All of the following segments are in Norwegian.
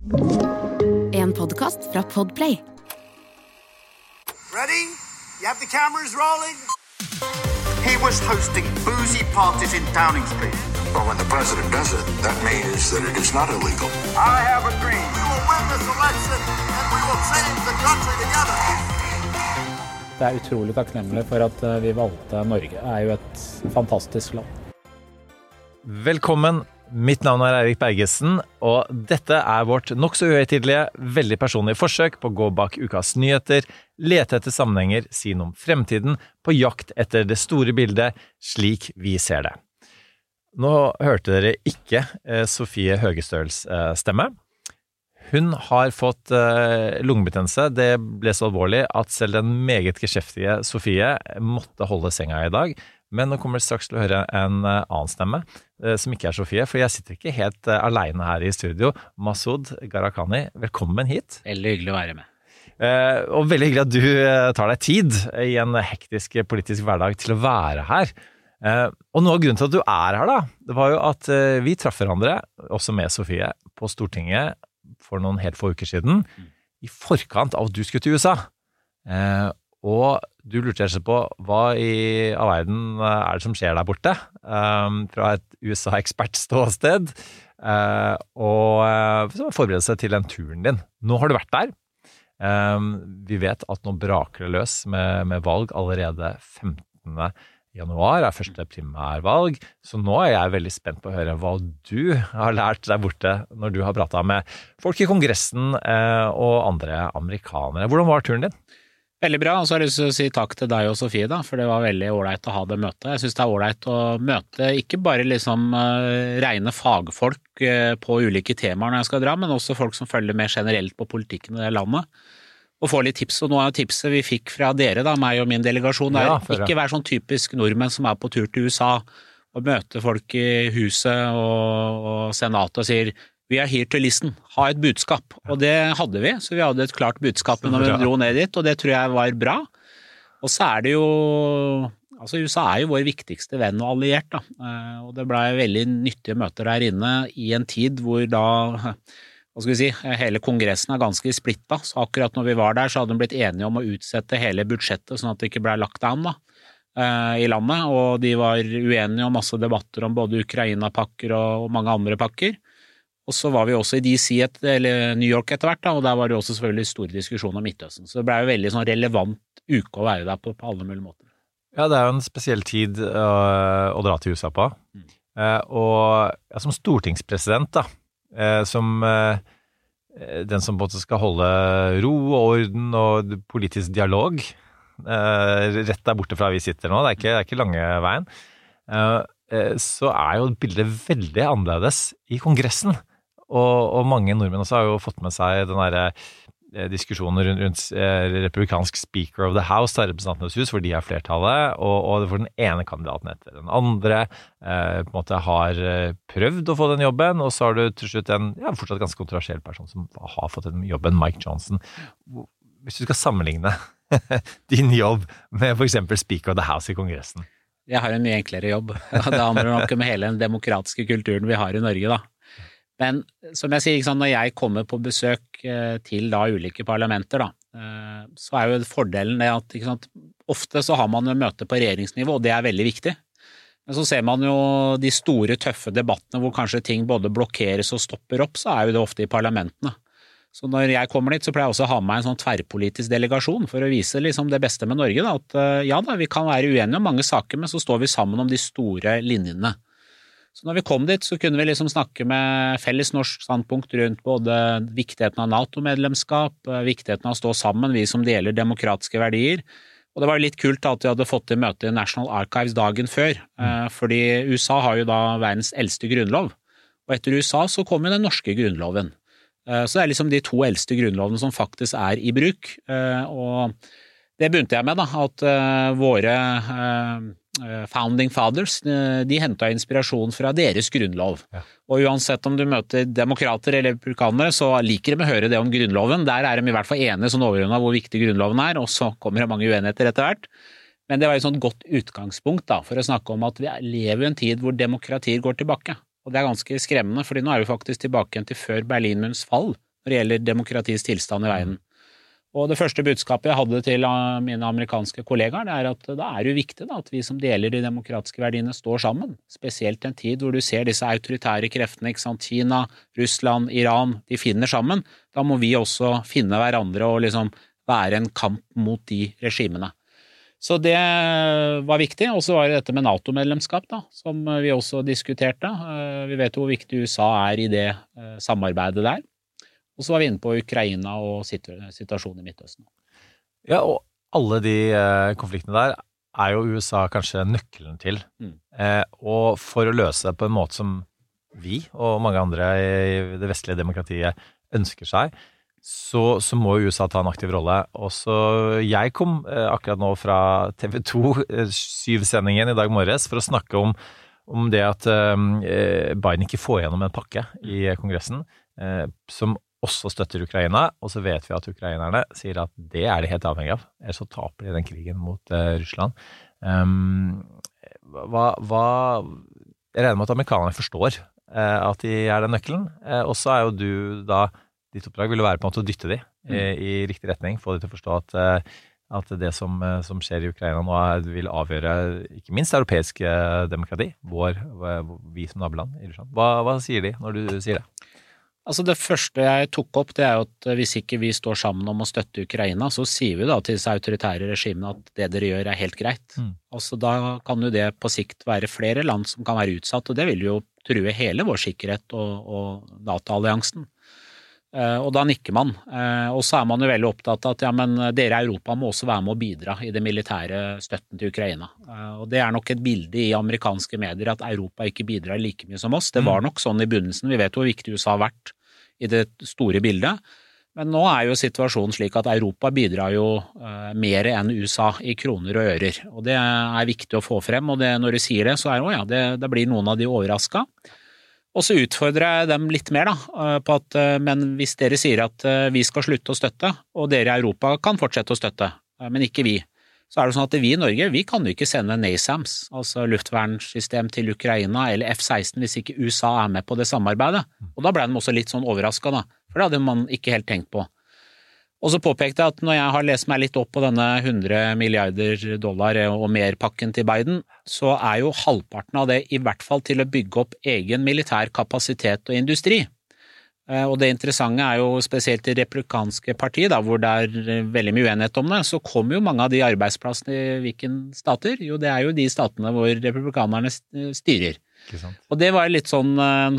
En podcast fra Podplay. Ready? You have the cameras rolling? He was hosting boozy parties in Downing Street. Well, when the president does it, that means that it is not illegal. I have a dream. We will win this election and we will change the country together. Det utrolig takknemlig for at vi valgte Norge. Det jo et fantastisk land. Velkommen, mitt navn Eirik Bergesen, og dette vårt nok så uhøytidelige, veldig personlige forsøk på å gå bak ukas nyheter, lete etter sammenhenger, si noe om fremtiden, på jakt etter det store bildet, slik vi ser det. Nå hørte dere ikke Sofie Høgestøls stemme. Hun har fått lungebetennelse. Det ble så alvorlig at selv den meget geskjeftige Sofie måtte holde senga I dag. Men nå kommer det straks til å høre en annen stemme, som ikke Sofie, for jeg sitter ikke helt alene her I studio. Masoud Gharahkhani, velkommen hit. Veldig hyggelig å være med. Og veldig hyggelig at du tar deg tid I en hektisk politisk hverdag til å være her. Og noe av grunnen til at du her da, det var jo at vi traff hverandre, også med Sofie, på Stortinget for noen helt få uker siden, I forkant av at du skulle til USA. Og du lurte rett og slett på hva I all verden det som skjer der borte, fra et USA-ekspert-ståsted, og så forberede seg til den turen din. Nå har du vært der. Vi vet at nå braker det løs med valg allerede 15. januar første primærvalg, så nå jeg veldig spent på å høre hva du har lært der borte når du har pratet med folk I Kongressen og andre amerikanere. Hvordan var turen din? Veldig bra, og så har jeg lyst til å si takk til deg og Sofie da, for det var veldig ålreit å ha det møtet. Jeg synes det ålreit å møte ikke bare liksom rene fagfolk på ulike temaer når jeg skal dra, men også folk som følger med generelt på politikken I det landet. Og få litt tips, og noe av tipset vi fikk fra dere da, meg og min delegasjon, ikke være sånn typisk nordmenn som på tur til USA og møte folk I huset og senatet og sier «We are here to listen», ha et budskap. Og det hadde vi, så vi hadde et klart budskap når vi dro ned dit, og det tror jeg var bra. Og så det jo, altså USA jo vår viktigste venn og alliert da, og det ble veldig nyttige møter der inne I en tid hvor da hva skal vi si, hele kongressen ganske splittet, så akkurat når vi var der så hadde de blitt enige om å utsette hele budsjettet sånn at det ikke ble lagt down da, I landet, og de var uenige om masse debatter om både Ukraina-pakker og mange andre pakker. Og så var vi også I DC eller New York etter hvert da, og der var det også selvfølgelig store diskusjoner om Midtøsten, så det ble jo veldig sånn relevant uke å være der på alle mulige måter. Ja, det jo en spesiell tid å dra til USA på, og som stortingspresident da, som den som både skal holde ro og orden og politisk dialog rett der borte fra vi sitter nå, det ikke lange veien, så jo bildet veldig annerledes I Kongressen, og mange nordmenn også har jo fått med seg den der diskusjonen rundt republikansk Speaker of the House av representantenes hus, hvor de flertallet, og for den ene kandidaten etter den andre på en måte har prøvd å få den jobben, og så har du til slutt en fortsatt ganske kontroversiell person som har fått den jobben, Mike Johnson. Hvis du skal sammenligne din jobb med for eksempel Speaker of the House I Kongressen. Jeg har en mye enklere jobb. Det handler nok om hele den demokratiske kulturen vi har I Norge da. Men som jeg sier, ikke sant, når jeg kommer på besøk til da ulike parlamenter da, så jo fordelen det at ikke sant, ofte så har man jo møte på regjeringsnivå, og det veldig viktig. Men så ser man jo de store, tøffe debattene hvor kanskje ting både blokkeres og stopper opp, så jo det ofte I parlamentene. Så når jeg kommer dit, så pleier jeg også å ha med en sånn tverrpolitisk delegasjon for å vise liksom det beste med Norge, da, at ja da, vi kan være uenige om mange saker, men så står vi sammen om de store linjene. Så når vi kom dit, så kunne vi liksom snakke med felles norsk standpunkt rundt både viktigheten av NATO-medlemskap, viktigheten av å stå sammen, vi som deler demokratiske verdier. Og det var litt kult at vi hadde fått til møte I National Archives dagen før, fordi USA har jo da verdens eldste grunnlov, og etter USA så kom jo den norske grunnloven. Så det liksom de to eldste grunnlovene som faktisk I bruk, og det begynte jeg med da, at våre founding fathers, de hentet inspirasjon fra deres grunnlov. Ja. Og uansett om du møter demokrater eller republikanere, så liker de å høre det om grunnloven. Der de I hvert fall enige sånn overordnet hvor viktig grunnloven og så kommer det mange uenigheter etter hvert. Men det var et sånt godt utgangspunkt da, for å snakke om at vi lever I en tid hvor demokratier går tilbake. Og det ganske skremmende, fordi nå vi faktisk tilbake igjen til før Berlinmurens fall, når det gjelder demokratis tilstand i verden. Og det første budskapet jeg hadde til mine amerikanske kollegaer, det at da det jo viktig da, at vi som deler de demokratiske verdiene står sammen, spesielt i en tid hvor du ser disse autoritære kreftene, ikke sant? Kina, Russland, Iran, de finner sammen. Da må vi også finne hverandre og liksom være en kamp mot de regimene. Så det var viktig, og så var det dette med NATO-medlemskap da, som vi også diskuterte. Vi vet hvor viktig USA i det samarbeidet der. Og så var vi inne på Ukraina og situasjonen i Midtøsten. Ja, og alle de konfliktene der jo USA kanskje nøkkelen til. Og for å løse det på en måte som vi og mange andre i det vestlige demokratiet ønsker seg, så må USA ta en aktiv rolle. Og så jeg kom akkurat nå fra TV 2 7-sendingen i dag morges for å snakke om det at Biden ikke får gjennom en pakke i Kongressen som også støtter Ukraina, og så vet vi at ukrainerne sier at det de helt avhengig av, ellers så taper de den krigen mot Russland. Jeg regner med at amerikanerne forstår at de den nøkkelen, og så jo du da, ditt oppdrag vil være på en måte å dytte de i riktig retning, få de til å forstå at det som skjer i Ukraina nå vil avgjøre ikke minst europeisk demokrati, vi som naboland i Russland. Hva sier de når du sier det? Altså det første jeg tok opp, det jo at hvis ikke vi står sammen om å støtte Ukraina, så sier vi da til disse autoritære regimene at det dere gjør helt greit. Altså da kan jo det på sikt være flere land som kan være utsatt, og det vil jo true hele vår sikkerhet og NATO-alliansen. Og da nikker man. Og så man jo veldig opptatt av at ja, men dere i Europa må også være med å bidra i det militære støtten til Ukraina. Og det nok et bilde i amerikanske medier at Europa ikke bidrar like mye som oss. Det var nok sånn i begynnelsen. Vi vet hvor viktig USA har vært i det store bildet. Men nå jo situasjonen slik at Europa bidrar jo mer enn USA i kroner og ører. Og det viktig å få frem, og når du sier det, så det blir noen av de overrasket. Og så utfordrer jeg dem litt mer da, på at men hvis dere sier at vi skal slutte å støtte, og dere i Europa kan fortsette å støtte, men ikke vi, så det sånn at vi i Norge, vi kan jo ikke sende NASAMS, altså luftvernsystem til Ukraina, eller F-16 hvis ikke USA med på det samarbeidet. Og da ble de også litt sånn overrasket da, for det hadde man ikke helt tenkt på. Og så påpekte jeg at når jeg har lest meg litt opp på denne $100 milliarder og mer pakken til Biden, så jo halvparten av det i hvert fall til å bygge opp egen militær kapasitet og industri. Og det interessante jo spesielt i republikanske parti, da, hvor det veldig mye uenighet om det, så kommer jo mange av de arbeidsplassene i hvilken stater? Jo, det jo de statene hvor republikanerne styrer. Og det var litt sånn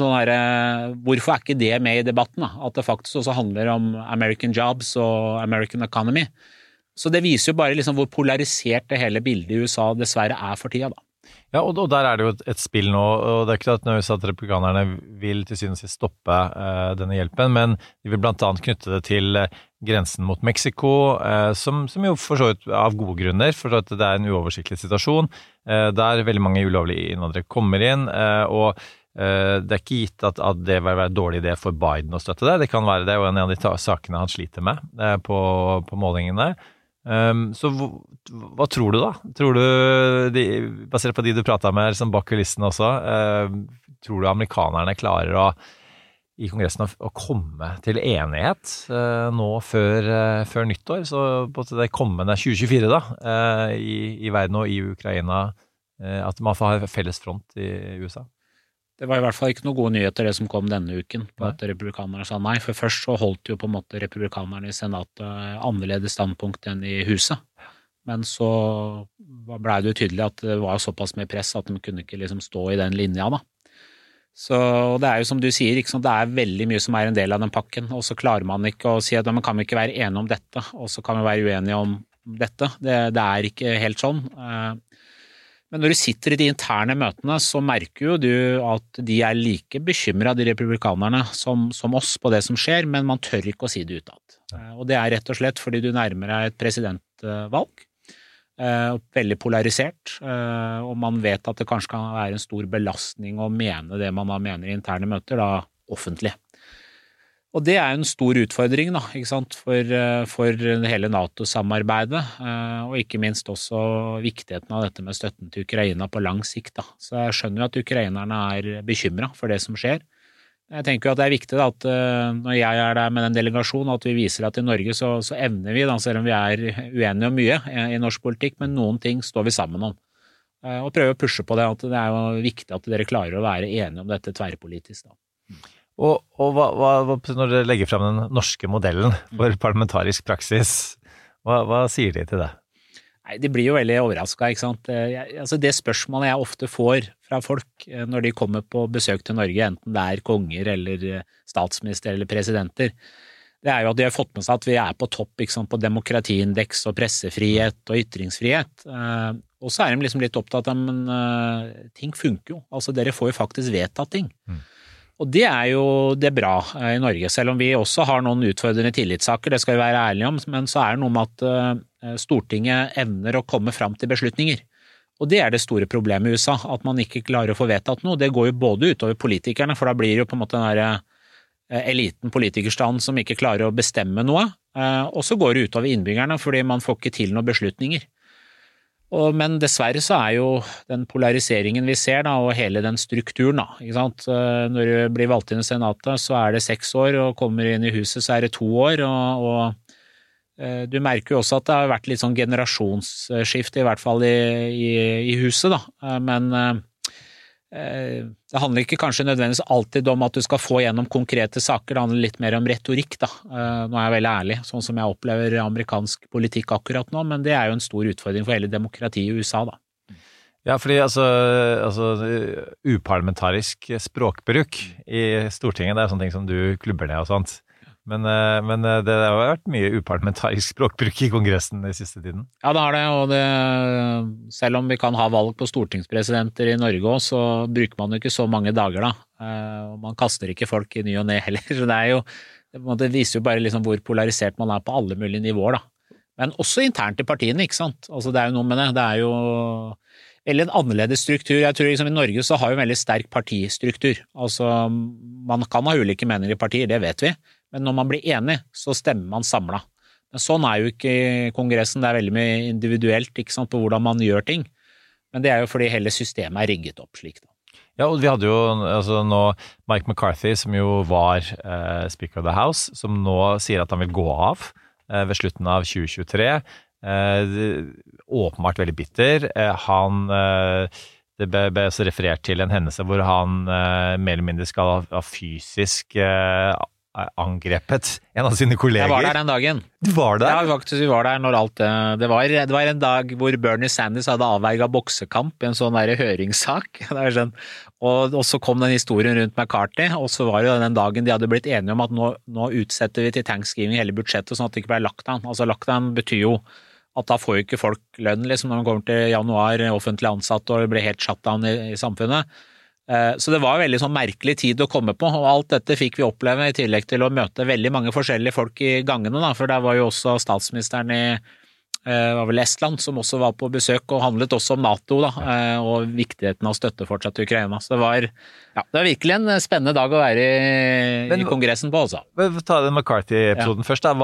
her, hvorfor ikke det med i debatten da? At det faktisk også handler om American jobs og American economy. Så det viser jo bare liksom hvor polarisert det hele bildet i USA dessverre for tida da. Ja, og der det jo et spill nå, og det ikke at nå at republikanerne vil til syvende og sist stoppe denne hjelpen, men de vil blant annet knytte det til grensen mot Mexico, som jo for så vidt av gode grunner, for at det en uoversiktlig situasjon, der veldig mange ulovlige innvandrere kommer inn, og det ikke gitt at det vil være en dårlig idé for Biden å støtte det. Det kan være det, og en av de sakene han sliter med på målingene. Så hva tror du da? Tror du, basert på de du pratet med som bak kulissen også, tror du amerikanerne klarer i Kongressen å komme til enighet nå før nyttår, så på det kommende 2024 da, i verden og i Ukraina, at man får ha felles front i USA? Det var i hvert fall ikke noen gode nyheter det som kom denne uken, på at republikanerne sa nei, for først så holdt jo på en måte republikanerne i senatet annerledes standpunkt enn i huset. Men så ble det jo tydelig at det var såpass med press at de kunne ikke liksom stå i den linja da. Så det jo som du sier, ikke sant? Det veldig mye som en del av den pakken, og så klarer man ikke å si at man kan ikke være enige om dette, og så kan vi være uenige om dette. Det ikke helt sånn. Men når du sitter i de interne møtene, så merker jo du at de like bekymret, de republikanerne, som oss på det som skjer, men man tør ikke å si det utad. Og det rett og slett fordi du nærmer deg et presidentvalg, veldig polarisert, og man vet at det kanskje kan være en stor belastning å mene det man mener i interne møter, da offentlig. Og det en stor utfordring da, ikke sant, for hele NATO-samarbeidet, og ikke minst også viktigheten av dette med støtten til Ukraina på lang sikt da. Så jeg skjønner jo at ukrainerne bekymret for det som skjer, Jeg tenker jo at det viktig da, at når jeg der med den delegasjonen, at vi viser at i Norge så evner vi, da, selv om vi uenige om mye i norsk politikk, men noen ting står vi sammen om. Og prøve å pushe på det, at det jo viktig at dere klarer å være enige om dette tverrpolitisk. Da. Og hva, når dere legger frem den norske modellen for parlamentarisk praksis, hva sier de til det? Nei, de blir jo veldig overrasket, ikke sant? Altså det spørsmålet jeg ofte får fra folk når de kommer på besøk til Norge, enten det konger eller statsminister eller presidenter, det jo at de har fått med seg at vi på topp, ikke sant, på demokratiindeks og pressefrihet og ytringsfrihet. Og så de liksom litt opptatt av, men ting funker jo. Altså dere får jo faktisk vedtatt ting. Og det jo det bra i Norge, selv om vi også har noen utfordrende tillitssaker, det skal vi være ærlige om, men så det noe med at Stortinget evner å komme fram til beslutninger. Og det det store problemet i USA, at man ikke klarer å få vedtatt noe. Det går jo både utover politikerne, for da blir det jo på en måte den der eliten politikerstand som ikke klarer å bestemme noe, og så går det utover innbyggerne, fordi man får ikke til noen beslutninger. Men dessverre så jo den polariseringen vi ser da, og hele den strukturen da, ikke sant? Når du blir valgt inn i senatet så det 6 år, og kommer inn i huset så det 2 år, og du merker jo også at det har vært litt sånn generasjonsskifte, i hvert fall i huset da, men det handler ikke kanskje nødvendigvis alltid om at du skal få gjennom konkrete saker, det handler litt mer om retorikk da. Nå jeg veldig ærlig, sånn som jeg opplever amerikansk politikk akkurat nå, men det jo en stor utfordring for hele demokratiet i USA da. Ja, fordi altså uparlamentarisk språkbruk i Stortinget, det sånne ting som du klubber ned og sånt. Men det har vært mye uparlamentarisk språkbruk i Kongressen i siste tiden. Ja, det har det, og selv om vi kan ha valg på stortingspresidenter i Norge også, så bruker man jo ikke så mange dager da. Og man kaster ikke folk i ny og ned heller, så det viser jo bare liksom hvor polarisert man på alle mulige nivåer da. Men også internt i partiene, ikke sant? Altså det jo noe med det jo veldig en annerledes struktur. Jeg tror liksom i Norge så har vi en veldig sterk partistruktur. Altså man kan ha ulike meninger i partier, det vet vi. Men når man blir enig, så stemmer man samlet. Men sånn jo ikke i Kongressen, det veldig mye individuelt, ikke sant, på hvordan man gjør ting. Men det jo fordi hele systemet rigget opp slik da. Ja, og vi hadde jo altså nå Mike McCarthy, som jo var Speaker of the House, som nå sier at han vil gå av ved slutten av 2023. Åpenbart veldig bitter. Det ble også referert til en hendelse hvor han mer eller mindre skal ha fysisk angrepet en av sine kolleger. Jeg var der den dagen. Du var der? Ja, faktisk, vi var der når alt det var en dag hvor Bernie Sanders hadde avverget boksekamp i en sånn der høringssak. Sånn. Og så kom den historien rundt McCarthy, og så var det den dagen de hadde blitt enige om at nå utsetter vi til Thanksgiving hele budsjettet, sånn at det ikke ble lockdown. Altså lockdown betyr jo at da får jo ikke folk lønn liksom, når man kommer til januar, offentlig ansatt, og det blir helt shutdown i samfunnet. Så det var veldig sånn merkelig tid å komme på, og alt dette fikk vi oppleve i tillegg til å møte veldig mange forskjellige folk i gangene, da, for der var jo også statsministeren var vel Estland, som også var på besøk og handlet også om NATO da, og viktigheten av støtte fortsatt til Ukraina. Så det var virkelig en spennende dag å være i Kongressen på også. Ta den McCarthy-episoden først da.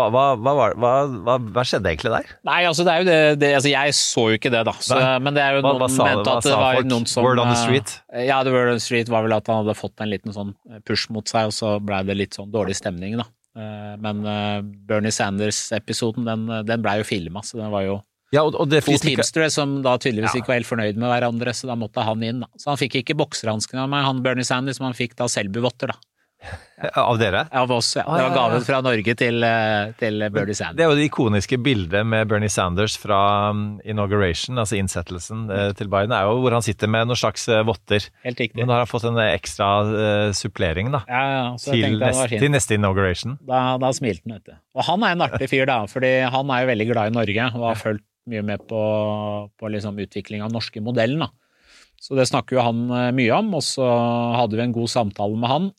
Hva skjedde egentlig der? Nei, altså det jo det altså jeg så jo ikke det da, så, men det jo noen mente at det var noen som... Word on the street? Ja, the word on the street var vel at han hadde fått en liten sånn push mot seg, og så ble det litt sånn dårlig stemning da. Men Bernie Sanders-episoden, den ble jo filmet, så den var jo og det 2 teamstere som da tydeligvis ikke var helt fornøyd med hverandre, så da måtte han inn da. Så han fikk ikke bokseranskene av meg, han Bernie Sanders, men han fikk da Selbu-votter da. Av dere? Av oss, ja. Det var gaven fra Norge til Bernie Sanders. Det jo det ikoniske bildet med Bernie Sanders fra inauguration, altså innsettelsen til Biden, jo hvor han sitter med noen slags votter. Helt riktig. Men da har han fått en ekstra supplering da, så til neste inauguration. Da smilte han, vet du. Og han en artig fyr da, fordi han jo veldig glad i Norge, og har fulgt mye med på liksom utvikling av norske modellen da. Så det snakker jo han mye om, og så hadde vi en god samtale med han,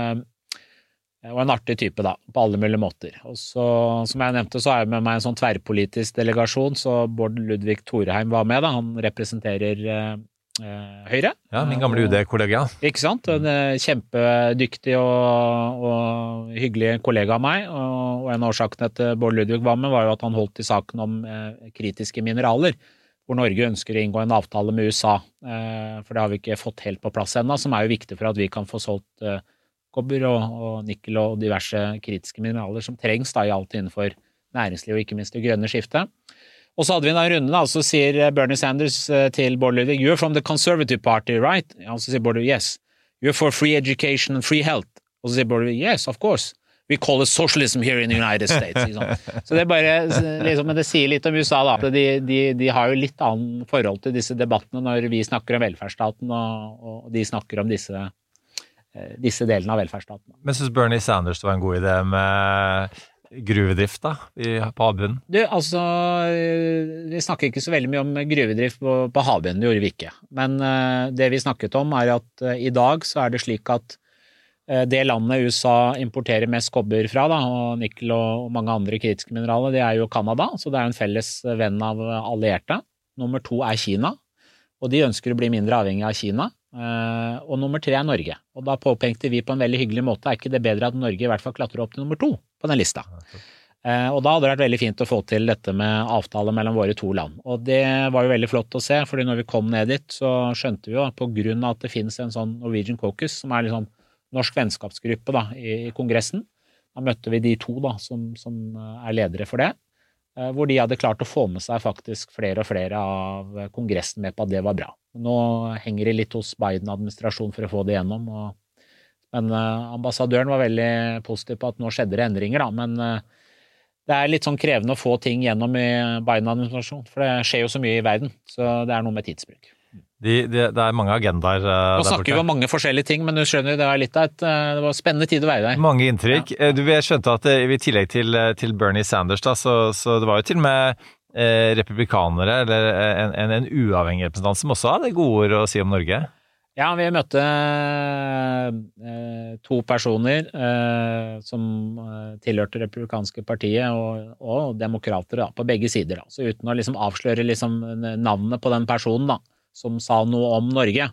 og en artig type da, på alle mulige måter. Og så, som jeg nevnte, så jeg med meg en sånn tverrpolitisk delegasjon, så Bård Ludvig Thorheim var med da, han representerer Høyre. Ja, min gamle UD-kollega. Ikke sant? En kjempedyktig og hyggelig kollega av meg, og en av årsakene til Bård Ludvig var med, var jo at han holdt i saken om kritiske mineraler, hvor Norge ønsker å inngå en avtale med USA, for det har vi ikke fått helt på plass ennå, som jo viktig for at vi kan få solgt kobber og nikkel og diverse kritiske mineraler som trengs da i alt innenfor næringsliv og ikke minst det grønne skiftet. Og så hadde vi en runde da, så sier Bernie Sanders til Bård Ludvig, you're from the Conservative Party, right? Og så sier Bård Ludvig, yes. You're for free education and free health. Og så sier Bård Ludvig, yes, of course. We call it socialism here in the United States. Så det bare, liksom, men det sier litt om USA da, at de har jo litt annen forhold til disse debattene når vi snakker om velferdsstaten, og de snakker om disse delene av velferdsstaten. Men synes Bernie Sanders det var en god idé med gruvedrift da, på havbunnen? Du, altså, vi snakker ikke så veldig mye om gruvedrift på havbunnen, det gjorde vi ikke. Men det vi snakket om er at i dag så er det slik at det landet USA importerer mest kobber fra, da, og nikkel og mange andre kritiske mineraler, det er jo Kanada, så det er en felles venn av allierte. Nummer 2 er Kina, og de ønsker å bli mindre avhengig av Kina. Og nummer 3 er Norge. Og da påpekte vi på en veldig hyggelig måte, er ikke det bedre at Norge i hvert fall klatrer opp til nummer 2 på den lista? Og da hadde det vært veldig fint å få til dette med avtale mellom våre 2 land. Og det var jo veldig flott å se, fordi når vi kom ned dit, så skjønte vi jo at på grunn av at det finnes en sånn Norwegian Caucus, som er liksom norsk vennskapsgruppe da, i Kongressen, da møtte vi de 2 da, som er ledere for det, hvor de hadde klart å få med seg faktisk flere og flere av Kongressen med på at det var bra. Nå henger det litt hos Biden-administrasjonen for å få det gjennom, men ambassadøren var veldig positiv på at nå skjedde det endringer, da, men det er litt sånn krevende å få ting gjennom i Biden-administrasjonen, for det skjer jo så mye i verden, så det er noe med tidsbruk. Det er mange agendaer der borte. Nå snakker vi om mange forskjellige ting, men du skjønner, det var litt av det var spennende tid å være der. Mange inntrykk. Ja. Jeg skjønte at i tillegg til Bernie Sanders da, så det var jo til og med republikanere, eller en uavhengig representant som også hadde gode ord å si om Norge. Ja, vi møtte 2 personer som tilhørte republikanske partiet og demokrater da, på begge sider. Da. Så uten å liksom avsløre liksom navnet på den personen da, som sa noe om Norge,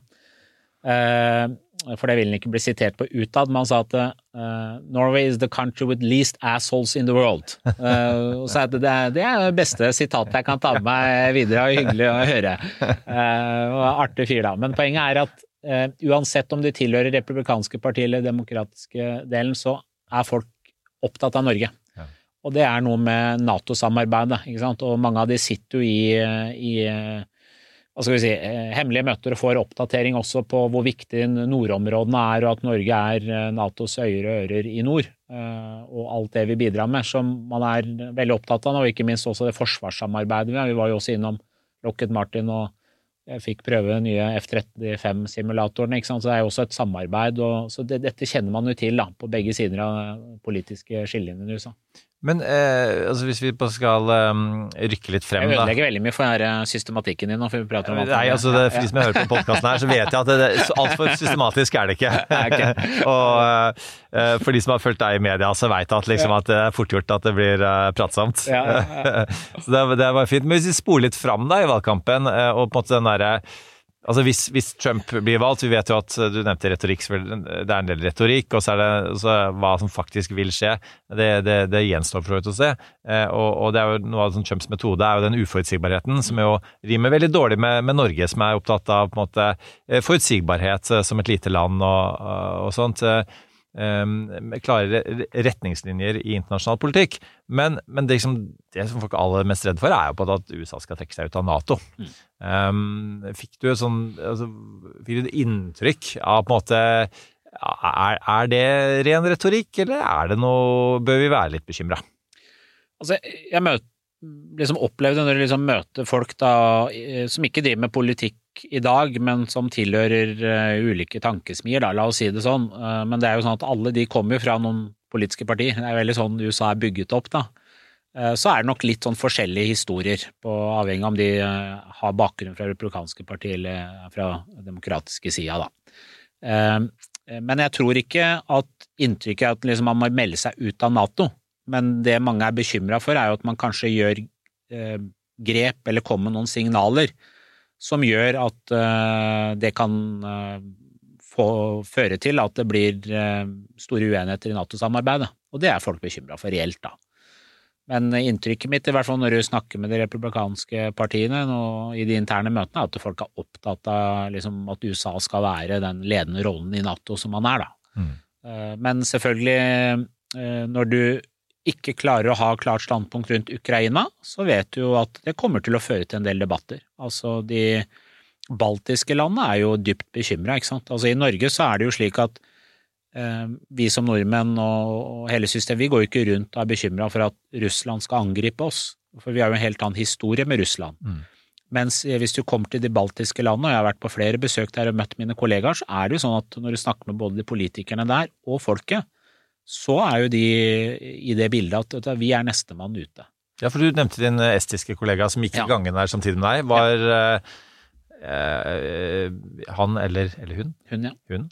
for det vil ikke bli sitert på utad, men han sa at Norway is the country with least assholes in the world. Så det er det beste sitatet jeg kan ta med meg videre, og hyggelig å høre. Og artig fyr da. Men poenget er at uansett om de tilhører republikanske partiet eller demokratiske delen, så er folk opptatt av Norge. Ja. Og det er noe med NATO-samarbeidet, ikke sant? Og mange av de sitter jo i hva skal vi si, hemmelige møter og får oppdatering også på hvor viktig nordområdene er, og at Norge er NATOs øyre og ører i nord, og alt det vi bidrar med, som man er veldig opptatt av, og ikke minst også det forsvarssamarbeidet. Vi var jo også innom Lockheed Martin og jeg fikk prøve nye F-35-simulatorene, ikke sant? Så det er jo også et samarbeid, og så dette kjenner man jo til da, på begge sider av politiske skillelinjer i USA. Men altså hvis vi skal rykke litt frem da. Jeg ødelegger veldig mye for systematikken din nå, for vi prater om alt. Nei, altså for de som har hørt på podcasten her, så vet jeg at alt for systematisk er det ikke. Okay. Og for de som har fulgt deg i media, så vet jeg at, liksom, at det er fort gjort at det blir pratsomt. Ja. Så det var fint. Men hvis vi spoler litt frem da i valgkampen, og på en måte den der altså hvis Trump blir valgt, vi vet jo at du nevnte retorikk, det er en del retorikk, og så er det så hva som faktisk vil skje, det gjenstår for å se, og det er jo noe av Trumps metode er jo den uforutsigbarheten, som jo rimer veldig dårlig med Norge, som er opptatt av på en måte forutsigbarhet som et lite land og sånt, klare retningslinjer i internasjonal politikk, men det som folk er aller mest redd for er jo på at USA skal trekke seg ut av NATO. Fikk du et inntrykk av på en måte er det ren retorikk, eller er det noe, bør vi være litt bekymret? Altså, jeg opplevde når jeg møter folk da, som ikke driver med politikk i dag, men som tilhører ulike tankesmier, da, la oss si det sånn. Men det er jo sånn at alle de kommer jo fra noen politiske partier. Det er veldig sånn USA er bygget opp da. Så er det nok litt sånn forskjellige historier, avhengig om de har bakgrunn fra republikanske partier eller fra demokratiske sida da. Men jeg tror ikke at inntrykket er at liksom, man må melde seg ut av NATO, men det mange er bekymret for er jo at man kanskje gjør grep eller kommer med noen signaler som gjør at det kan føre til at det blir store uenigheter i NATO-samarbeidet, og det er folk bekymret for reelt da. Men inntrykket mitt, i hvert fall når du snakker med de republikanske partiene og i de interne møtene, er at folk er opptatt av liksom, at USA skal være den ledende rollen i NATO som man er da. Men selvfølgelig, når du ikke klarer å ha klart standpunkt rundt Ukraina, så vet du jo at det kommer til å føre til en del debatter. Altså, de baltiske landene jo dypt bekymret, ikke sant? Altså, i Norge så det jo slik at vi som nordmenn og hele systemet, vi går jo ikke rundt og bekymret for at Russland skal angripe oss, for vi har jo en helt annen historie med Russland. Mens hvis du kommer til de baltiske landene, og jeg har vært på flere besøk der og møtt mine kollegaer, så det jo sånn at når du snakker med både de politikerne der og folket, så jo de i det bildet at vi nestemann ute. Ja, for du nevnte din estiske kollega som gikk i gangen der samtidig med deg. Var han eller hun? Hun, ja. Hun.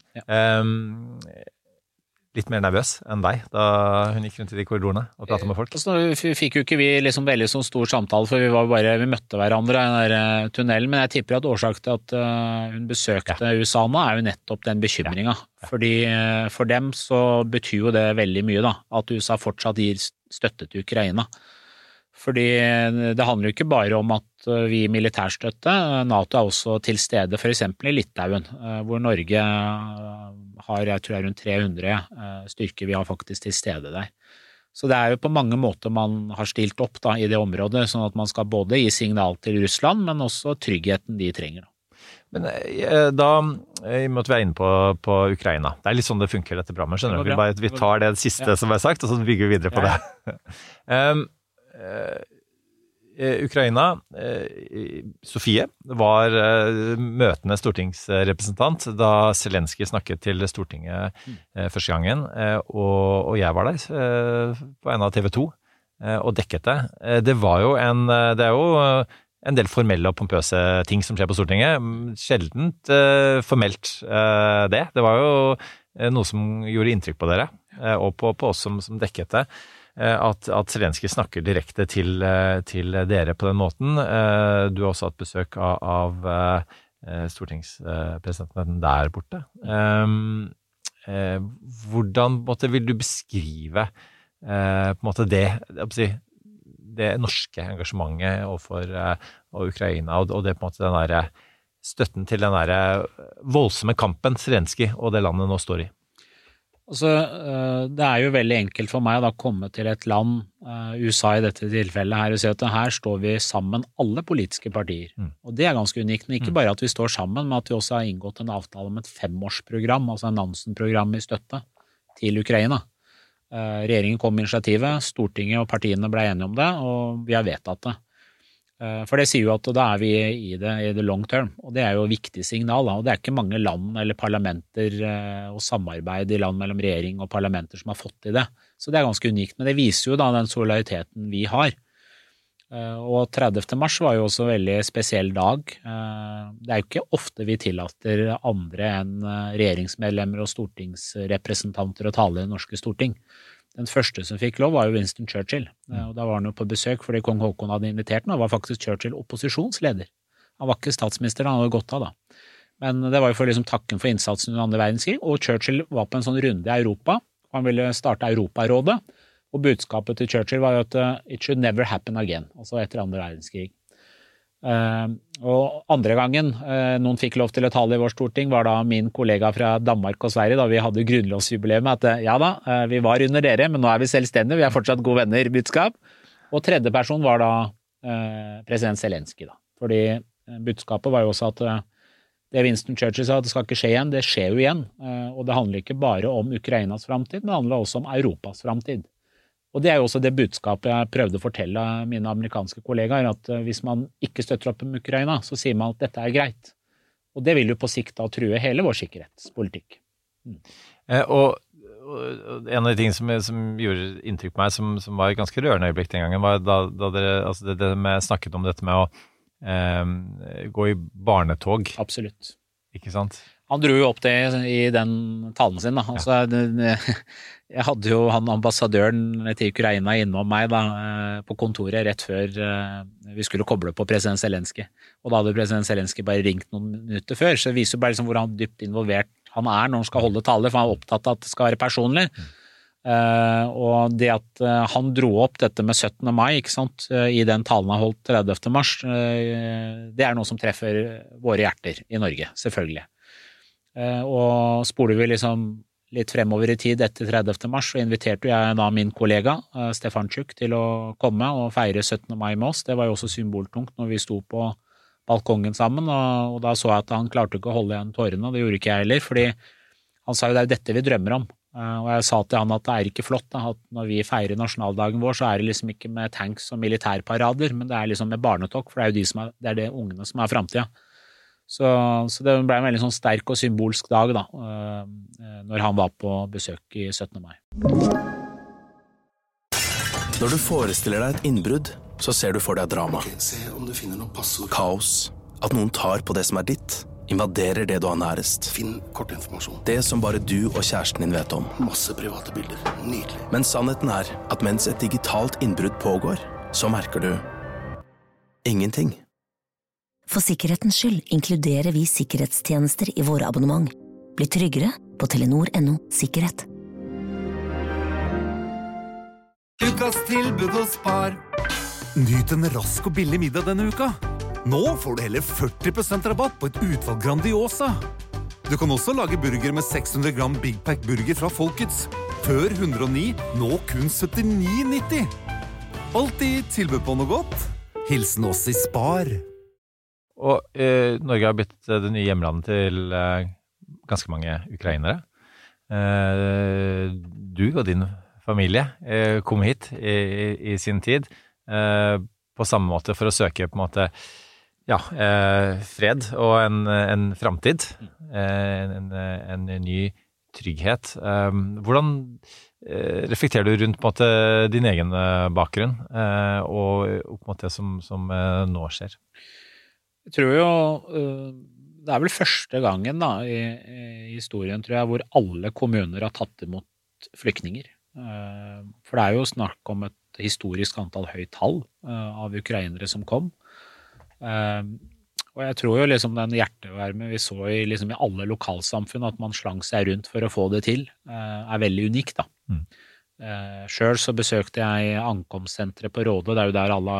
Litt mer nervøs enn deg da hun gikk rundt i de korridorene og pratet med folk? Så fikk jo ikke vi liksom veldig sånn stor samtale, for vi møtte hverandre i den der tunnelen, men jeg tipper at årsak til at hun besøkte USA nå jo nettopp den bekymringen. Fordi for dem så betyr jo det veldig mye da, at USA fortsatt gir støtte til Ukraina. Fordi det handler jo ikke bare om at vi gir militærstøtte, NATO også til stede for eksempel i Litauen, hvor Norge har, jeg tror rundt 300 styrker vi har faktisk til stede der. Så det jo på mange måter man har stilt opp da, i det området, sånn at man skal både gi signal til Russland, men også tryggheten de trenger. Men da, i og med at vi inne på Ukraina, det litt sånn det funker dette programmet, skjønner du? Vi tar det siste som sagt, og så bygger vi videre på det. Ukraina, Sofie var møtende stortingsrepresentant da Zelenskyj snakket til Stortinget første gangen, og jeg var der på en av TV 2 og dekket det. Det jo en del formelle og pompøse ting som skjer på Stortinget, sjeldent formelt det. Det var jo noe som gjorde inntrykk på dere, og på oss som dekket det. At Zelenskyj snakker direkte til dere på den måten. Du har også hatt besøk av stortingspresidenten der borte. Hvordan vil du beskrive på en måte det norske engasjementet overfor Ukraina, og det på en måte den der støtten til den der voldsomme kampen Zelenskyj og det landet nå står i? Altså, det jo veldig enkelt for meg å komme til et land, USA i dette tilfellet her, og si at her står vi sammen, alle politiske partier. Og det ganske unikt, men ikke bare at vi står sammen, men at vi også har inngått en avtale om et 5-årsprogram, altså en Nansen-program i støtte til Ukraina. Regjeringen kom med initiativet, Stortinget og partiene ble enige om det, og vi har vedtatt det. For det sier jo at da vi i det long term, og det jo et viktig signal, og det ikke mange land eller parlamenter og samarbeid i land mellom regjering og parlamenter som har fått til det. Så det ganske unikt, men det viser jo da den solidariteten vi har. Og 30. mars var jo også en veldig spesiell dag. Det jo ikke ofte vi tillater andre enn regjeringsmedlemmer og stortingsrepresentanter å tale i det norske storting. Den første som fikk lov var jo Winston Churchill, og da var han jo på besøk fordi kong Haakon hadde invitert han, og var faktisk Churchill opposisjonsleder. Han var ikke statsminister, han hadde gått av da. Men det var jo for liksom takken for innsatsen under andre verdenskrig, og Churchill var på en sånn runde i Europa, han ville starte Europarådet, og budskapet til Churchill var jo at it should never happen again, altså etter andre verdenskrig. Og andre gangen noen fikk lov til å tale i vår storting var da min kollega fra Danmark og Sverige, da vi hadde grunnlovsjubileum, at ja da, vi var under dere, men nå vi selvstendige, vi fortsatt gode venner, budskap. Og tredje person var da president Zelenskyj da, fordi budskapet var jo også at det Winston Churchill sa, det skal ikke skje igjen, det skjer jo igjen, og det handler ikke bare om Ukrainas framtid, men det handler også om Europas framtid. Og det jo også det budskapet jeg prøvde å fortelle mine amerikanske kollegaer, at hvis man ikke støtter opp om Ukraina, så sier man at dette greit. Og det vil jo på sikt da true hele vår sikkerhetspolitikk. Og en av de tingene som gjorde inntrykk på meg, som var et ganske rørende øyeblikk den gangen, var da dere altså det med, snakket om dette med å gå i barnetog. Absolutt. Ikke sant? Han dro jo opp det i den talen sin da. Altså, jeg hadde jo han ambassadøren til Ukraina innom meg da, på kontoret rett før vi skulle koble på president Zelenskyj. Og da hadde president Zelenskyj bare ringt noen minutter før, så det viser jo bare liksom hvor han dypt involvert han når han skal holde tale, for han opptatt av at det skal være personlig. Og det at han dro opp dette med 17. mai, ikke sant, i den talen han holdt 30. mars, det noe som treffer våre hjerter i Norge, selvfølgelig. Og spoler vi liksom litt fremover i tid etter 30. mars, så inviterte jeg da min kollega Stefanchuk til å komme og feire 17. mai med oss. Det var jo også symboltungt når vi sto på balkongen sammen, og da så jeg at han klarte ikke å holde igjen tårene, og det gjorde ikke jeg heller, fordi han sa jo det er jo dette vi drømmer om. Og jeg sa til han at det er ikke flott da, at når vi feirer nasjonaldagen vår, så er det liksom ikke med tanks og militærparader, men det er liksom med barnetokk, for det er jo det er det ungene som er fremtiden. Så det ble en veldig sånn sterk og symbolsk dag da, når han var på besøk i 17. mai. Når du forestiller deg et innbrudd, så ser du for deg drama. Se om du finner noe passord. Kaos. At noen tar på det som er ditt. Invaderer det du har nærest. Finn kortinformasjon. Det som bare du og kjæresten din vet om. Masse private bilder. Nydelig. Men sannheten er at mens et digitalt innbrudd pågår, så merker du ingenting. For sikkerhetens skyld inkluderer vi sikkerhetstjenester i våre abonnement. Bli tryggere på Telenor.no sikkerhet. Ukas tilbud hos Spar. Nyt en rask og billig middag denne uka. Nå får du heller 40% rabatt på et utvalg Grandiosa. Du kan også lage burger med 600 gram Big Pack burger fra Folkets. Før 109, nå kun 79,90. Alltid tilbud på noe godt. Hilsen oss i Spar. Og Norge har blitt det nye hjemlandet til ganske mange ukrainere. Du og din familie kom hit i sin tid på samme måte for å søke på en måte fred og en framtid, en ny trygghet. Hvordan reflekterer du rundt på en måte din egen bakgrunn og på en måte som nå skjer? Jeg tror jo det er vel første gangen da, i historien, tror jeg, hvor alle kommuner har tatt imot flyktninger. For det er jo snakk om et historisk antall høyt tall av ukrainere som kom. Og jeg tror jo liksom den hjertevarme vi så i alle lokalsamfunn, at man slang seg rundt for å få det til, er veldig unik da. Selv så besøkte jeg ankomstsenteret på Råde, det er jo der alle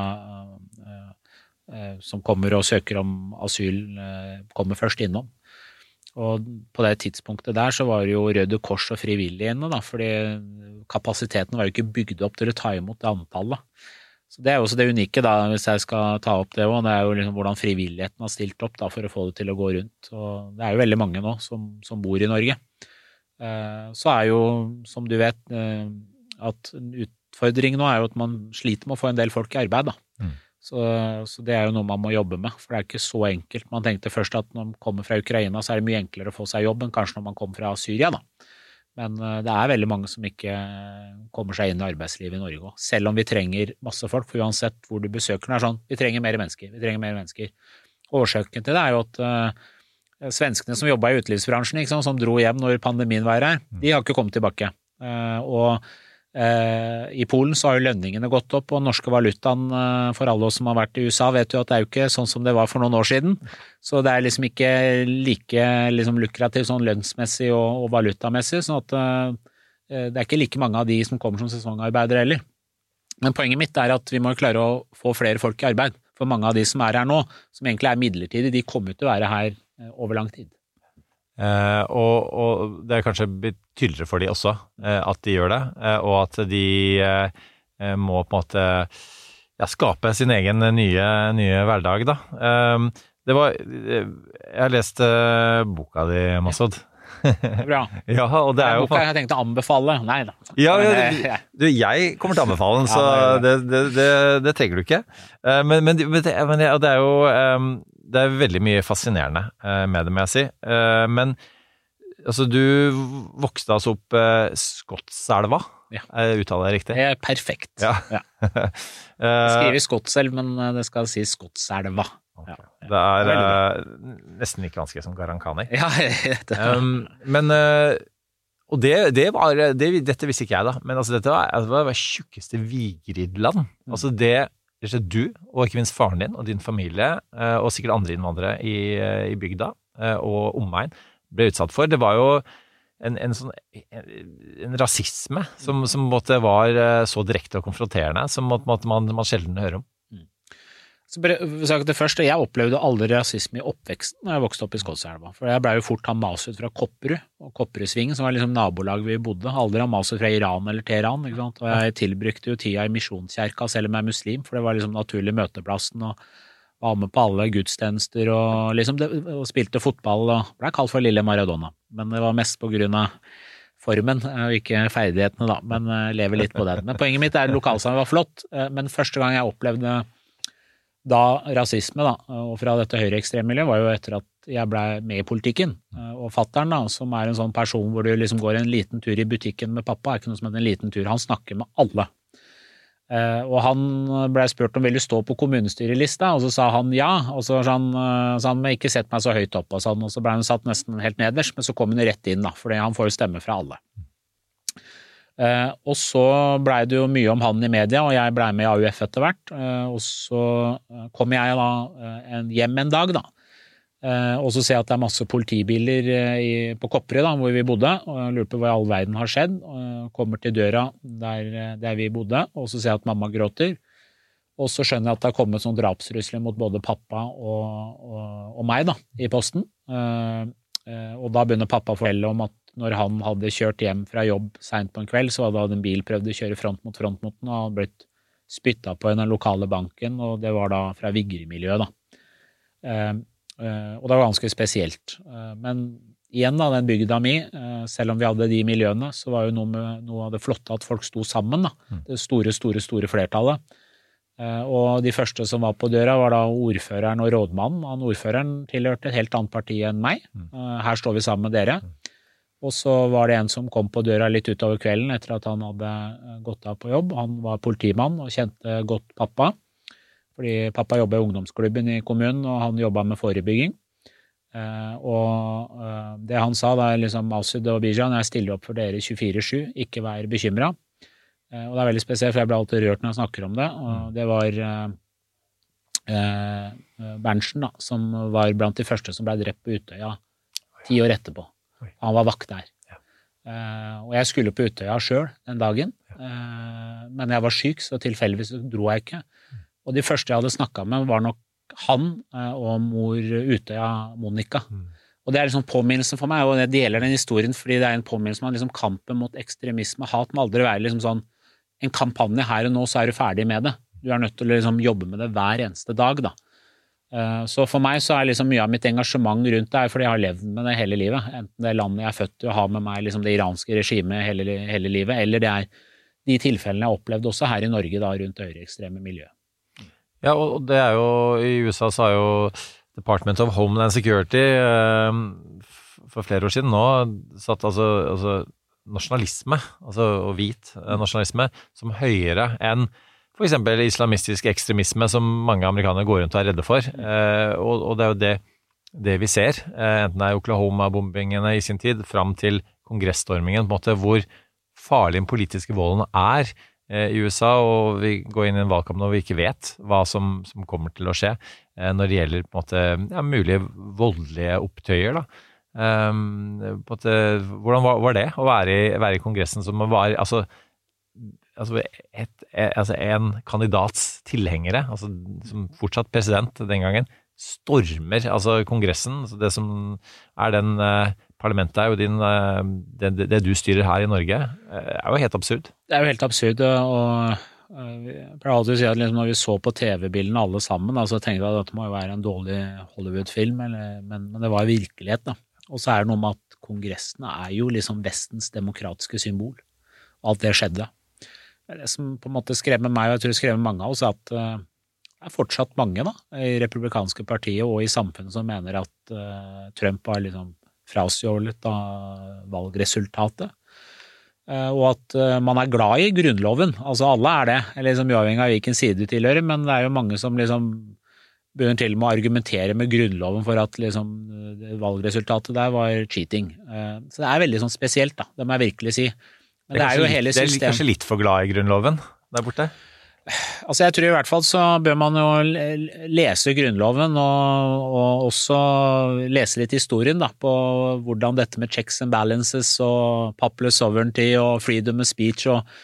som kommer og søker om asyl kommer først innom. Og på det tidspunktet der så var det jo Røde Kors og frivillige inne da, fordi kapasiteten var jo ikke bygd opp til å ta imot det antallet. Så det er jo også det unike da, hvis jeg skal ta opp det også, det er jo liksom hvordan frivilligheten har stilt opp da for å få det til å gå rundt. Og det er jo veldig mange nå som bor i Norge. Så er jo, som du vet, at utfordringen nå er jo at man sliter med å få en del folk i arbeid da. Så det er jo noe man må jobbe med, for det er ikke så enkelt. Man tenkte først at når man kommer fra Ukraina, så er det mye enklere å få seg jobb enn kanskje når man kommer fra Syria da. Men det er veldig mange som ikke kommer seg inn i arbeidslivet i Norge også. Selv om vi trenger masse folk, for uansett hvor du besøker den er sånn, vi trenger mer mennesker. Årsaken til det er jo at svenskene som jobbet i utelivsbransjen, ikke sant, som dro hjem når pandemien var her, de har ikke kommet tilbake. Og i Polen så har jo lønningene gått opp, og norske valutaen for alle oss som har vært i USA vet jo at det er jo ikke sånn som det var for noen år siden, så det er liksom ikke like liksom lukrativt sånn lønnsmessig og valutamessig, sånn at det er ikke like mange av de som kommer som sesongarbeidere heller. Men poenget mitt er at vi må klare å få flere folk i arbeid, for mange av de som er her nå, som egentlig er midlertidige, de kommer til å være her over lang tid. Og det er kanskje blitt tydeligere for de også at de gjør det, og at de må på en måte skape sin egen nye hverdag da. Jeg har lest boka di, Masud. Bra. Ja, og det er jo boka jeg tenkte å anbefale. Nei da. Jeg kommer til å anbefale den, så det trenger du ikke. Men det er jo det er veldig mye fascinerende med det, må jeg si. Men altså, du vokste altså opp Skotselva. Ja. Uttaler jeg riktig? Det er perfekt. Ja. Det skriver Skotselv, men det skal si Skotselva. Okay. Ja. Det er nesten like vanskelig som Garankani. Ja, men og dette visste ikke jeg da, men altså, dette var det tjukkeste Vigridland. Altså det du, og ikke minst faren din og din familie, og sikkert andre innvandrere i bygda og omegn, ble utsatt for. Det var jo en rasisme som måtte var så direkte og konfronterende, som måtte man sjelden høre om. det første, jeg opplevde aldri rasisme i oppveksten når jeg vokste opp i Skotselva, for jeg ble jo fort maset fra Kopperud, og Kopperudsvingen, som var liksom nabolag vi bodde, aldri maset fra Iran eller Teheran, ikke sant? Og jeg tilbrukte jo tida i misjonskjerka, selv om jeg er muslim, for det var liksom naturlig møteplassen, og var med på alle gudstjenester, og liksom og spilte fotball, og ble kalt for Lille Maradona, men det var mest på grunn av formen, og ikke ferdighetene da, men lever litt på den. Men poenget mitt lokalsamfunnet var flott, men første gang jeg opplevde da rasisme da, og fra dette høyreekstremmiljøet var jo etter at jeg ble med i politikken, og fatteren da, som en sånn person hvor du liksom går en liten tur i butikken med pappa, ikke noe som heter en liten tur, han snakker med alle. Og han ble spurt om ville stå på kommunestyrelista, og så sa han ja, og så sa han ikke sett meg så høyt opp, og så ble han satt nesten helt nederst, men så kom han rett inn da, fordi han får jo stemme fra alle. Og så ble det jo mye om han i media, og jeg ble med i AUF etter hvert, og så kom jeg da hjem en dag da, og så ser jeg at det masse politibiler på Kopperud da, hvor vi bodde, og jeg lurer på hva i all verden har skjedd, og kommer til døra der vi bodde, og så ser jeg at mamma gråter, og så skjønner jeg at det har kommet sånn drapstrusler mot både pappa og meg da, i posten, og da begynner pappa å fortelle om at når han hadde kjørt hjem fra jobb sent på en kveld, så hadde en bil prøvd å kjøre front mot den, og hadde blitt spyttet på i den lokale banken, og det var da fra Vigri-miljøet da. Og det var ganske spesielt. Men igjen da, den bygda mi, selv om vi hadde de miljøene, så var jo noe av det flotte at folk sto sammen da, det store flertallet. Og de første som var på døra var da ordføreren og rådmannen. Ordføreren tilhørte et helt annet parti enn meg. Her står vi sammen med dere. Og så var det en som kom på døra litt utover kvelden etter at han hadde gått av på jobb. Han var politimann og kjente godt pappa, fordi pappa jobbet i ungdomsklubben i kommunen, og han jobbet med forebygging. Og det han sa da, liksom, Masud og Bijan, jeg stiller opp for dere 24/7, ikke vær bekymret. Og det veldig spesielt, for jeg ble alltid rørt når jeg snakker om det, og det var Berntsen da, som var blant de første som ble drept på Utøya 10 år etterpå. Han var vakt der. Og jeg skulle på Utøya selv den dagen, men jeg var syk, så tilfeldigvis dro jeg ikke. Og de første jeg hadde snakket med var nok han og mor Utøya, Monica. Og det liksom påminnelsen for meg, og det deler den historien, fordi det en påminnelse om liksom kampen mot ekstremisme, hat må aldri være liksom sånn, en kampanje her og nå, så du ferdig med det. Du nødt til å liksom jobbe med det hver eneste dag da. Så for meg så liksom mye av mitt engasjement rundt det fordi jeg har levd med det hele livet, enten det landet jeg er født til å ha med meg liksom det iranske regimet hele livet, eller det de tilfellene jeg har opplevd også her i Norge da, rundt høyreekstreme miljø. Ja, og det jo, i USA så har jo Department of Homeland Security for flere år siden nå satt altså nasjonalisme, og hvit nasjonalisme, som høyere enn for eksempel islamistisk ekstremisme som mange amerikanere går rundt og redde for. Og det jo det vi ser, enten det Oklahoma-bombingene i sin tid, fram til kongressstormingen, på en måte hvor farlig den politiske volden i USA, og vi går inn i en valgkamp når vi ikke vet hva som kommer til å skje, når det gjelder på en måte, mulige voldelige opptøyer da. På en måte, hvordan var det å være i kongressen som var, en kandidats tilhengere, som fortsatt president den gangen, stormer kongressen, det som den parlamentet jo det du styrer her i Norge, jo helt absurd. Det jo helt absurd, og jeg pleier alltid å si at liksom, når vi så på TV-bildene alle sammen, så tenkte jeg at dette må jo være en dårlig Hollywood-film, men det var virkelighet da. Og så det noe med at kongressene jo liksom Vestens demokratiske symbol, og alt det skjedde. Det som på en måte skremmer meg, og jeg tror skremmer mange av oss, at det fortsatt mange da, i republikanske partiet og i samfunnet som mener at Trump har liksom frastjålet av valgresultatet, og at man glad i grunnloven, alle det, liksom uavhengig av hvilken side du tilhører, men det jo mange som liksom begynner til med å argumentere med grunnloven for at liksom, valgresultatet der var cheating. Så det veldig sånn spesielt da, det må jeg virkelig si. Men det jo hele systemet. Det kanskje litt for glad i grunnloven der borte? Jeg tror i hvert fall så bør man jo lese grunnloven og også lese litt historien da, på hvordan dette med checks and balances og popular sovereignty og freedom of speech og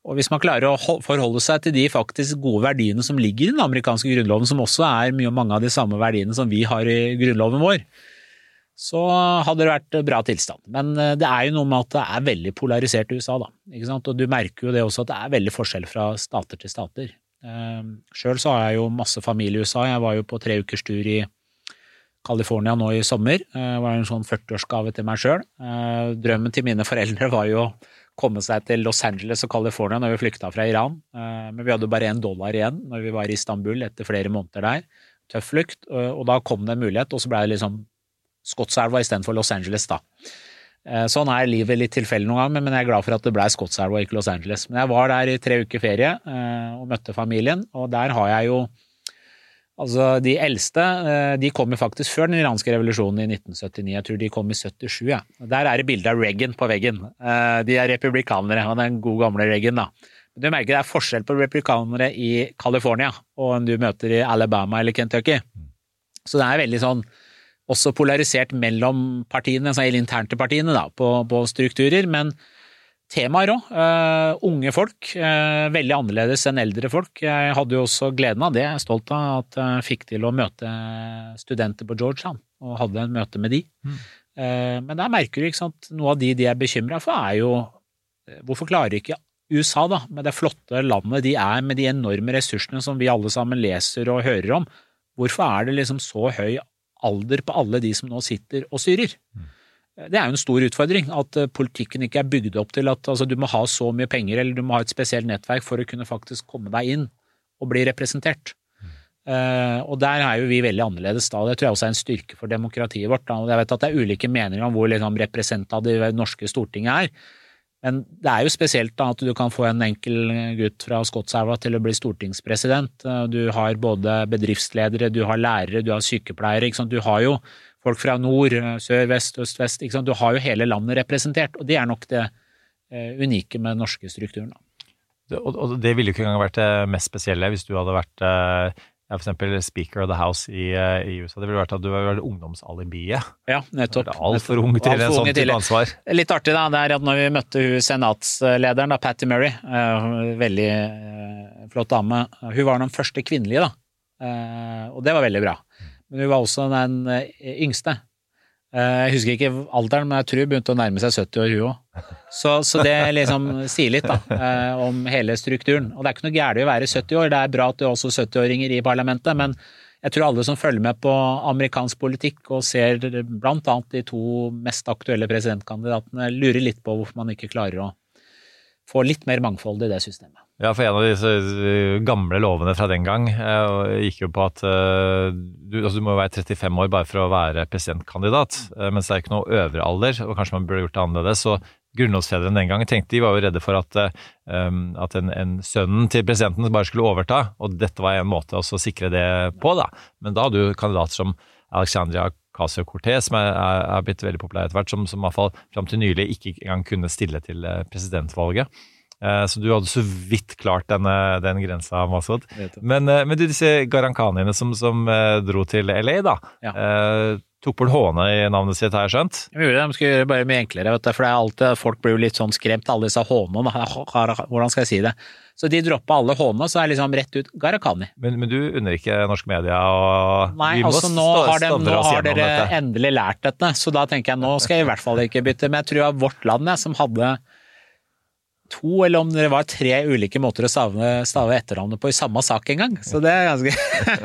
Og hvis man klarer å forholde seg til de faktisk gode verdiene som ligger i den amerikanske grunnloven, som også mange av de samme verdiene som vi har i grunnloven vår, så hadde det vært bra tilstand. Men det jo noe med at det veldig polarisert i USA da, ikke sant? Og du merker jo det også at det veldig forskjell fra stater til stater. Selv så har jeg jo masse familie i USA, jeg var jo på 3 ukers tur i California nå i sommer, det var en sånn 40-årsgave til meg selv. Drømmen til mine foreldre var jo komme seg til Los Angeles og California når vi flyktet fra Iran, men vi hadde bare $1 igjen når vi var i Istanbul etter flere måneder der. Tøff flukt, og da kom det en mulighet, og så ble det liksom Skottselva i stedet for Los Angeles da. Sånn livet litt tilfeldig noen gang, men jeg glad for at det ble Skottselva og ikke Los Angeles. Men jeg var der i 3 uker ferie og møtte familien, og der har jeg jo altså de eldste, de kom jo faktisk før den iranske revolusjonen i 1979, jeg tror de kom i 77, ja. Der det bilde av Reagan på veggen, de republikanere, og den gode gamle Reagan da. Du merker det forskjell på republikanere i California, og du møter i Alabama eller Kentucky. Så det veldig sånn, også polarisert mellom partiene, altså internt til partiene da, på strukturer, men temaer også, unge folk, veldig annerledes enn eldre folk. Jeg hadde jo også gleden av det, jeg stolt av at jeg fikk til å møte studenter på Georgetown, og hadde en møte med de. Men der merker du, ikke sant, noe av de bekymret for jo, hvorfor klarer ikke USA da, med det flotte landet de med de enorme ressursene som vi alle sammen leser og hører om, hvorfor det liksom så høy alder på alle de som nå sitter og styrer? Det jo en stor utfordring, at politikken ikke bygd opp til at altså, du må ha så mye penger, eller du må ha et spesielt nettverk for å kunne faktisk komme deg inn og bli representert. Og der jo vi veldig annerledes da, det tror jeg også en styrke for demokratiet vårt. Da. Og jeg vet at det ulike meninger om hvor liksom, representativ norske Stortinget men det jo spesielt da, at du kan få en enkel gutt fra Skottselva til å bli stortingspresident. Du har både bedriftsledere, du har lærere, du har sykepleiere, ikke sant? Du har jo folk fra nord, sør, vest, øst, vest, ikke sant? Du har jo hele landet representert, og det nok det unike med den norske strukturen. Og det ville jo ikke engang vært det mest spesielle hvis du hadde vært for eksempel Speaker of the House i USA. Det ville vært at du hadde vært ungdomsalibiet. Ja, nettopp. Alt for ung til en sånn type ansvar. Litt artig da, det at når vi møtte senatslederen, da, Patty Murray, veldig flott dame, hun var den første kvinnelige da, og det var veldig bra. Men hun var også den yngste. Jeg husker ikke alderen, men jeg tror hun begynte å nærme seg 70 år hun også. Så det liksom sier litt da, om hele strukturen. Og det ikke noe gærent å være 70 år, det bra at det også 70-åringer i parlamentet, men jeg tror alle som følger med på amerikansk politikk og ser blant annet de 2 mest aktuelle presidentkandidatene lurer litt på hvorfor man ikke klarer å få litt mer mangfold i det systemet. Ja, for en av disse gamle lovene fra den gang gikk jo på at du må være 35 år bare for å være presidentkandidat, mens det ikke noe øvre alder, og kanskje man burde gjort det annerledes, så grunnlovsfedrene den gangen tenkte de var jo redde for at en sønnen til presidenten bare skulle overta, og dette var en måte også å sikre det på da. Men da hadde du kandidater som Alexandria Ocasio-Cortez, som blitt veldig populær etter hvert, som i hvert fall frem til nylig ikke engang kunne stille til presidentvalget. Så du hadde så vidt klart den grensa, Masud. Men du, disse Garankaniene som dro til LA da, tok bort håne i navnet sitt, har jeg skjønt? De skulle gjøre det bare mye enklere, vet du, for det alltid, folk blir jo litt sånn skremt, alle disse hånene, hvordan skal jeg si det? Så de droppet alle hånene, så liksom rett ut Gharahkhani. Men du unner ikke norsk media og nei, altså nå har dere endelig lært dette, så da tenker jeg, nå skal jeg i hvert fall ikke bytte, men jeg tror at Vårt Land som hadde 2, eller om det var 3 ulike måter å stave etternavnet på i samme sak en gang. Så det ganske...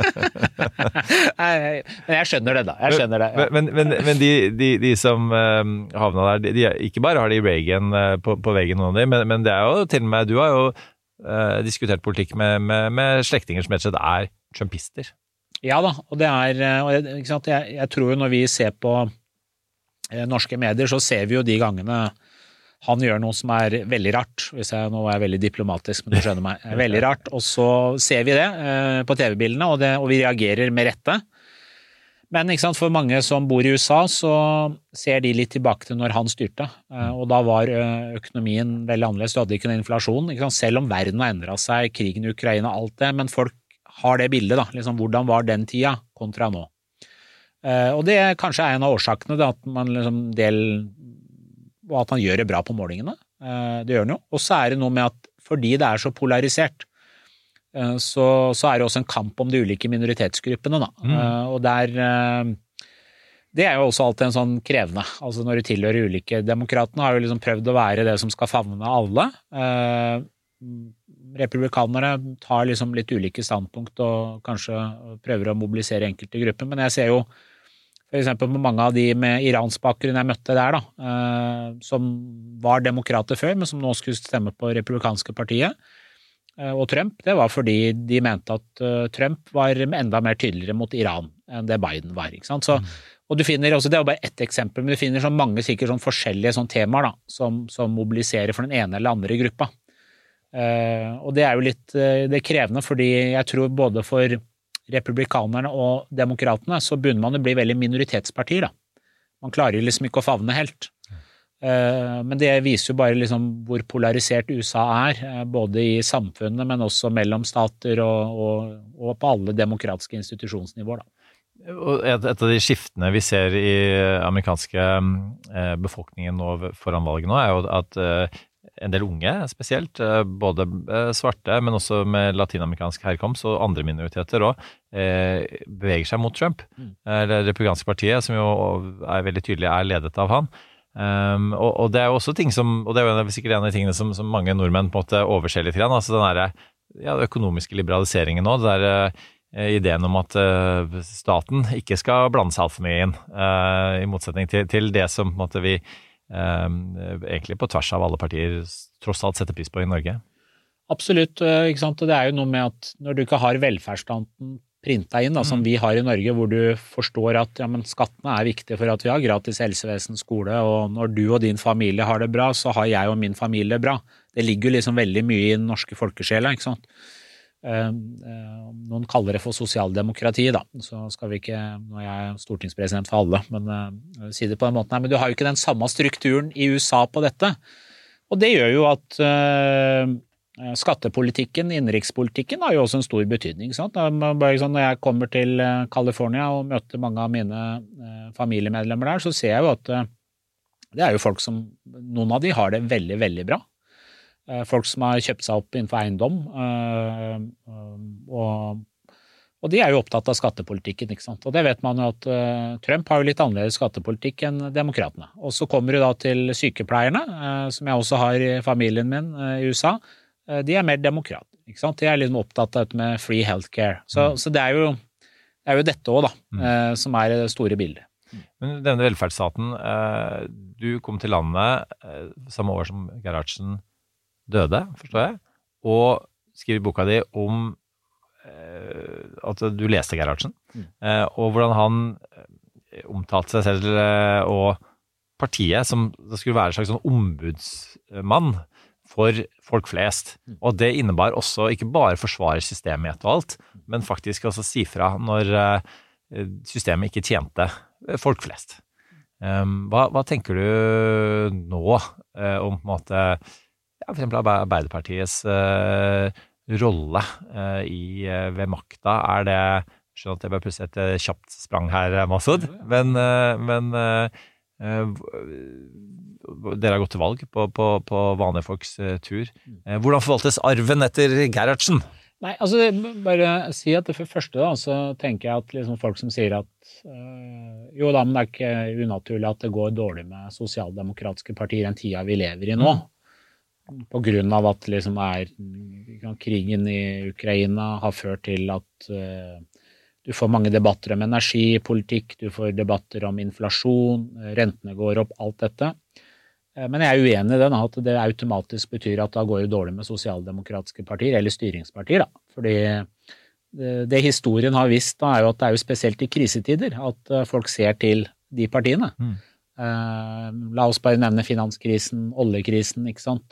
Men jeg skjønner det da. Jeg skjønner det. Ja. Men de som havna der, de, ikke bare har de Reagan på veggen noen av dem, men det jo til og med, du har jo diskutert politikk med slektinger som rett og slett trumpister. Ja da, og det ikke sant, jeg tror jo når vi ser på norske medier, så ser vi jo de gangene han gjør noe som veldig rart, hvis jeg nå veldig diplomatisk, men du skjønner meg, veldig rart, og så ser vi det på TV-bildene, og vi reagerer med rette. Men ikke sant, for mange som bor i USA, så ser de litt tilbake til når han styrte, og da var økonomien veldig annerledes, du hadde ikke en inflasjon, ikke sant? Selv om verden har endret seg, krigen i Ukraina, alt det, men folk har det bildet da, liksom, hvordan var den tida kontra nå. Og det kanskje en av årsakene da, at man liksom og at han gjør det bra på målingene. Det gjør han jo. Og så det noe med at fordi det så polarisert, så det også en kamp om de ulike minoritetsgruppene da. Og det jo også alltid en sånn krevende, altså når du tilhører ulike. Demokratene har jo liksom prøvd å være det som skal favne alle. Republikanere tar liksom litt ulike standpunkt og kanskje prøver å mobilisere enkelte grupper, men jeg ser jo for eksempel på mange av de med Irans bakgrunn jeg møtte der da, som var demokrater før, men som nå skulle stemme på republikanske partiet, og Trump, det var fordi de mente at Trump var enda mer tydeligere mot Iran enn det Biden var, ikke sant? Så, og du finner også, det bare ett eksempel, men du finner så mange sikkert sånn forskjellige sånn temaer da, som mobiliserer for den ene eller andre gruppa. Og det jo litt det krevende, fordi jeg tror både for republikanerne og demokratene så begynner man å bli veldig minoritetspartier da. Man klarer jo liksom ikke å favne helt. Men det viser jo bare liksom hvor polarisert USA både i samfunnet, men også mellom stater og på alle demokratiske institusjonsnivåer da. Og et av de skiftene vi ser i amerikanske befolkningen nå foran valget nå jo at en del unge spesielt, både svarte, men også med latinamerikansk herkomst og andre minoriteter også, beveger seg mot Trump. Det republikanske partiet, som jo veldig tydelig ledet av han. Og det jo også ting som, og det jo sikkert en av de tingene som mange nordmenn på en måte overser litt grann, altså den der økonomiske liberaliseringen nå, det ideen om at staten ikke skal blande seg alt for mye inn, i motsetning til det som på en måte vi egentlig på tvers av alle partier tross alt setter pris på i Norge. Absolutt, ikke sant? Og det jo noe med at når du ikke har velferdsstaten printet inn, da, som vi har i Norge, hvor du forstår at ja, men skattene viktige for at vi har gratis helsevesen, skole, og når du og din familie har det bra, så har jeg og min familie bra. Det ligger liksom veldig mye i den norske folkesjela, ikke sant? Noen kaller det for sosialdemokrati da, så skal vi ikke, nå jeg stortingspresident for alle, men si det på den måten her, men du har jo ikke den samme strukturen i USA på dette, og det gjør jo at skattepolitikken, innenrikspolitikken har jo også en stor betydning, sant? Bare sånn, når jeg kommer til California og møter mange av mine familiemedlemmer der, så ser jeg jo at det jo folk som, noen av de har det veldig, veldig bra. Folk som har kjøpt seg opp innenfor eiendom, og de jo opptatt av skattepolitikken, ikke sant? Og det vet man jo at Trump har jo litt annerledes skattepolitikk enn demokratene. Og så kommer du da til sykepleierne, som jeg også har i familien min i USA, de mer demokrater, ikke sant? De liksom opptatt av dette med free healthcare. Så det jo dette også da, som det store bildet. Men denne velferdsstaten, du kom til landet samme år som Gerhardsen døde, forstår jeg, og skriver i boka di om at du leste Gerhardsen, og hvordan han omtalte seg selv og partiet som det skulle være en slags sånn ombudsmann for folk flest. Og det innebar også ikke bare forsvare systemet i ett og alt, men faktisk også si fra når systemet ikke tjente folk flest. Hva tenker du nå om på en måte for eksempel Arbeiderpartiets rolle ved makta? Det, skjønner at jeg bare plutselig et kjapt sprang her, Masud, men dere har gått til valg på vanlige folks tur. Hvordan forvaltes arven etter Gerhardsen? Nei, altså bare si at for første da, så tenker jeg at liksom folk som sier at jo da, men det ikke unaturlig at det går dårlig med sosialdemokratiske partier enn tida vi lever i nå. På grunn av at liksom krigen i Ukraina har ført til at du får mange debatter om energipolitikk, du får debatter om inflasjon, rentene går opp, alt dette. Men jeg uenig i den, at det automatisk betyr at da går det dårlig med sosialdemokratiske partier, eller styringspartier da. Fordi det historien har vist da, jo at det jo spesielt i krisetider, at folk ser til de partiene. La oss bare nevne finanskrisen, oljekrisen, ikke sant?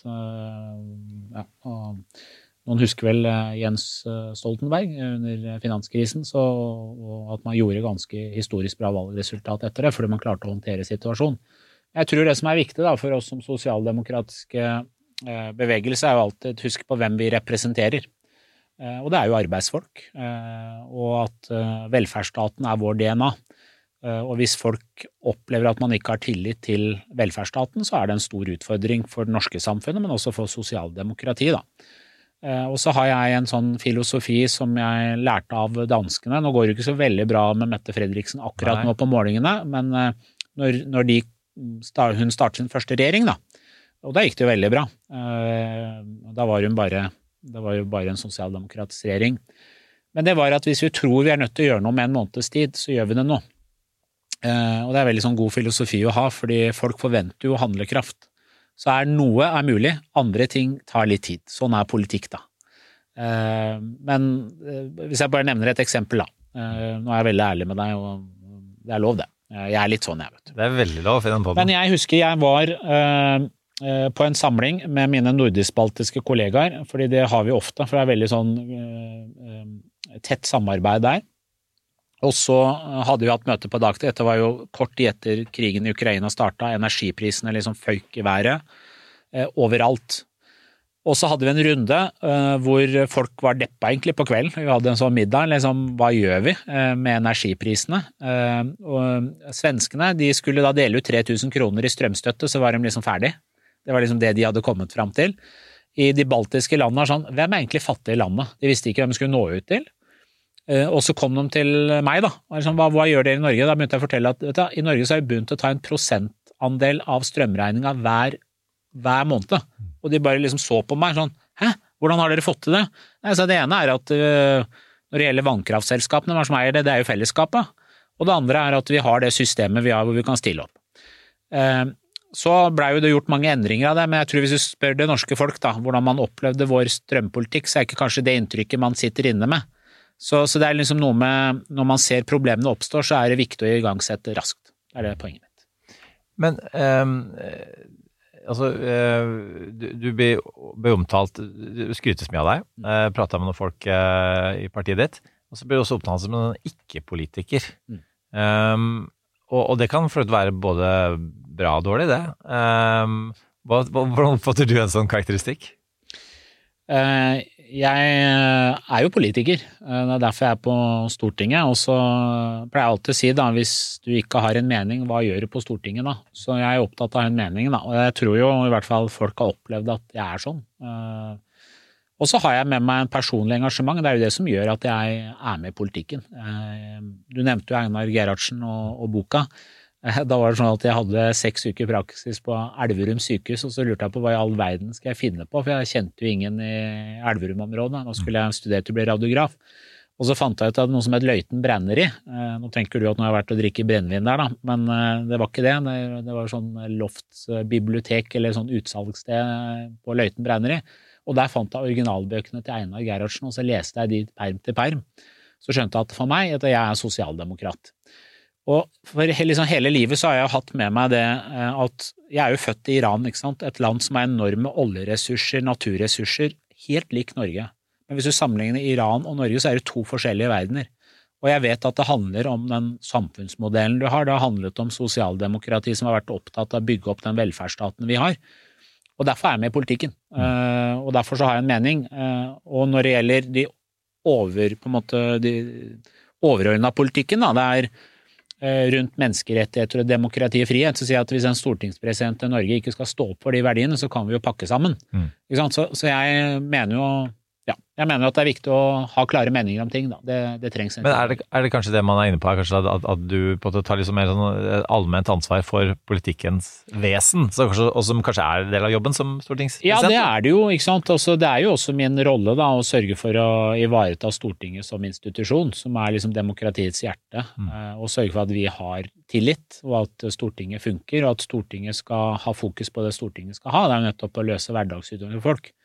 Noen husker vel Jens Stoltenberg under finanskrisen, og at man gjorde ganske historisk bra valgresultat etter det, fordi man klarte å håndtere situasjonen. Jeg tror det som viktig da, for oss som sosialdemokratiske bevegelse jo alltid å huske på hvem vi representerer. Og det jo arbeidsfolk, og at velferdsstaten vår DNA. Og hvis folk opplever at man ikke har tillit til velferdsstaten, så det en stor utfordring for det norske samfunnet, men også for sosialdemokrati, da. Og så har jeg en sånn filosofi som jeg lærte av danskene. Nå går det ikke så veldig bra med Mette Frederiksen akkurat nå på målingene, men når hun startet sin første regjering, da, og da gikk det jo veldig bra. Da var hun det var jo bare en sosialdemokratisk regjering. Men det var at hvis vi tror vi nødt til å gjøre noe med en måneds tid, så gjør vi det nå. Og det veldig sånn god filosofi å ha, fordi folk forventer jo handlekraft. Så noe mulig, andre ting tar litt tid. Sånn politikk da. Men hvis jeg bare nevner et eksempel da. Nå jeg veldig ærlig med deg, og det lov det. Jeg litt sånn, jeg vet. Det veldig lov i den podden. Men jeg husker jeg var på en samling med mine nordisk-baltiske kollegaer, fordi det har vi ofte, for det veldig sånn tett samarbeid der. Og så hadde vi hatt møte på dagtid. Dette var jo kort tid etter krigen i Ukraina startet, energiprisene liksom føyk i været overalt. Og så hadde vi en runde hvor folk var deppa egentlig på kvelden. Vi hadde en sånn middag, liksom, hva gjør vi med energiprisene? Og svenskene, de skulle da dele ut 3000 kroner i strømstøtte, så var de liksom ferdig. Det var liksom det de hadde kommet fram til. I de baltiske landene sånn, hvem egentlig fattige i landet? De visste ikke hvem de skulle nå ut til. Og så kom de til meg da, og sånn, hva gjør dere i Norge? Da begynte jeg å fortelle at i Norge så har vi begynt å ta en prosentandel av strømregningen hver måned. Og de bare liksom så på meg sånn, hæ? Hvordan har dere fått til det? Nei, så det ene at når det gjelder vannkraftselskapene, hva som eier det, det jo fellesskapet. Og det andre at vi har det systemet vi har hvor vi kan stille opp. Så ble jo det gjort mange endringer av det, men jeg tror hvis du spør det norske folk da, hvordan man opplevde vår strømpolitikk, så ikke kanskje det inntrykket man sitter inne med. Så det liksom noe med, når man ser problemene oppstår, så det viktig å igangsette raskt. Det det poenget mitt. Men, altså, du ble omtalt, du skrytes mye av deg, pratet med noen folk i partiet ditt, og så ble du også omtalt som en ikke-politiker. Og det kan for å være både bra og dårlig, det. Hvordan oppfatter du en sånn karakteristikk? Jeg jo politiker, det derfor jeg på Stortinget, og så pleier jeg alltid å si da, hvis du ikke har en mening, hva gjør du på Stortinget da? Så jeg opptatt av en mening da, og jeg tror jo i hvert fall folk har opplevd at jeg sånn. Og så har jeg med meg en personlig engasjement, det jo det som gjør at jeg med i politikken. Du nevnte jo Einar Gerhardsen og boka. Da var det sånn at jeg hadde 6 uker praksis på Elverum sykehus, og så lurte jeg på hva i all verden skal jeg finne på, for jeg kjente jo ingen i Elverum-området. Nå skulle jeg studere til å bli radiograf. Og så fant jeg ut at noe som het Løiten Brenneri. Nå tenker du at nå har jeg vært og drikke brennevin der da, men det var ikke det. Det var sånn loftsbibliotek eller sånn utsalgssted på Løiten Brenneri. Og der fant jeg originalbøkene til Einar Gerhardsen, og så leste jeg de perm til perm. Så skjønte jeg at for meg at jeg sosialdemokrat. Og for liksom hele livet så har jeg hatt med meg det at jeg jo født i Iran, ikke sant? Et land som enorme oljeressurser, naturressurser, helt lik Norge. Men hvis du sammenligner Iran og Norge, så det 2 forskjellige verdener. Og jeg vet at det handler om den samfunnsmodellen du har, det har handlet om sosialdemokrati som har vært opptatt av å bygge opp den velferdsstaten vi har. Og derfor jeg med i politikken. Og derfor så har jeg en mening. Og når det gjelder de overordnede politikken, da, det rundt menneskerettigheter og demokrati og frihet, så sier jeg at hvis en stortingspresident i Norge ikke skal stå opp for de verdiene, så kan vi jo pakke sammen. Ikke sant? Så jeg mener jo at det viktig å ha klare meninger om ting, da. Det trengs. Men det kanskje det man inne på, kanskje at du på en måte tar liksom mer sånn allment ansvar for politikkens vesen, og som kanskje en del av jobben som stortingspresident? Ja, det det jo, ikke sant? Altså, det jo også min rolle da, å sørge for å ivareta Stortinget som institusjon, som liksom demokratiets hjerte, og sørge for at vi har tillit, og at Stortinget funker, og at Stortinget skal ha fokus på det Stortinget skal ha. Det jo nettopp å løse hverdagsutfordringer for folk.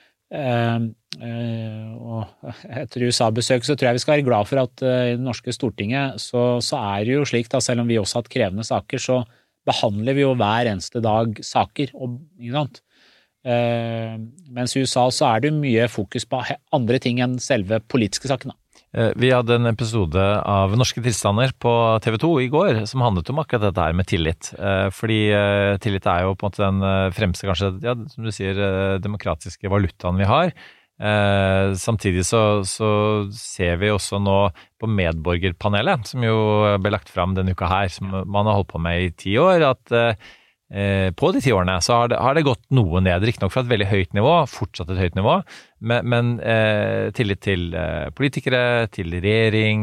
Og etter USA-besøk så tror jeg vi skal være glad for at i det norske Stortinget så det jo slik da, selv om vi også har hatt krevende saker, så behandler vi jo hver eneste dag saker, ikke sant? Mens i USA så det jo mye fokus på andre ting enn selve politiske sakene. Vi hadde en episode av Norske tilstander på TV 2 i går som handlet om akkurat dette her med tillit. Fordi tillit jo på en måte den fremste, kanskje, ja, som du sier, demokratiske valutaen vi har. Samtidig så ser vi også nå på medborgerpanelet, som jo ble lagt fram denne uka her, som man har holdt på med i 10 år, at på de 10 årene så har det gått noe ned, riktignok fra et veldig høyt nivå, fortsatt et høyt nivå, men tillit til politikere, til regjering,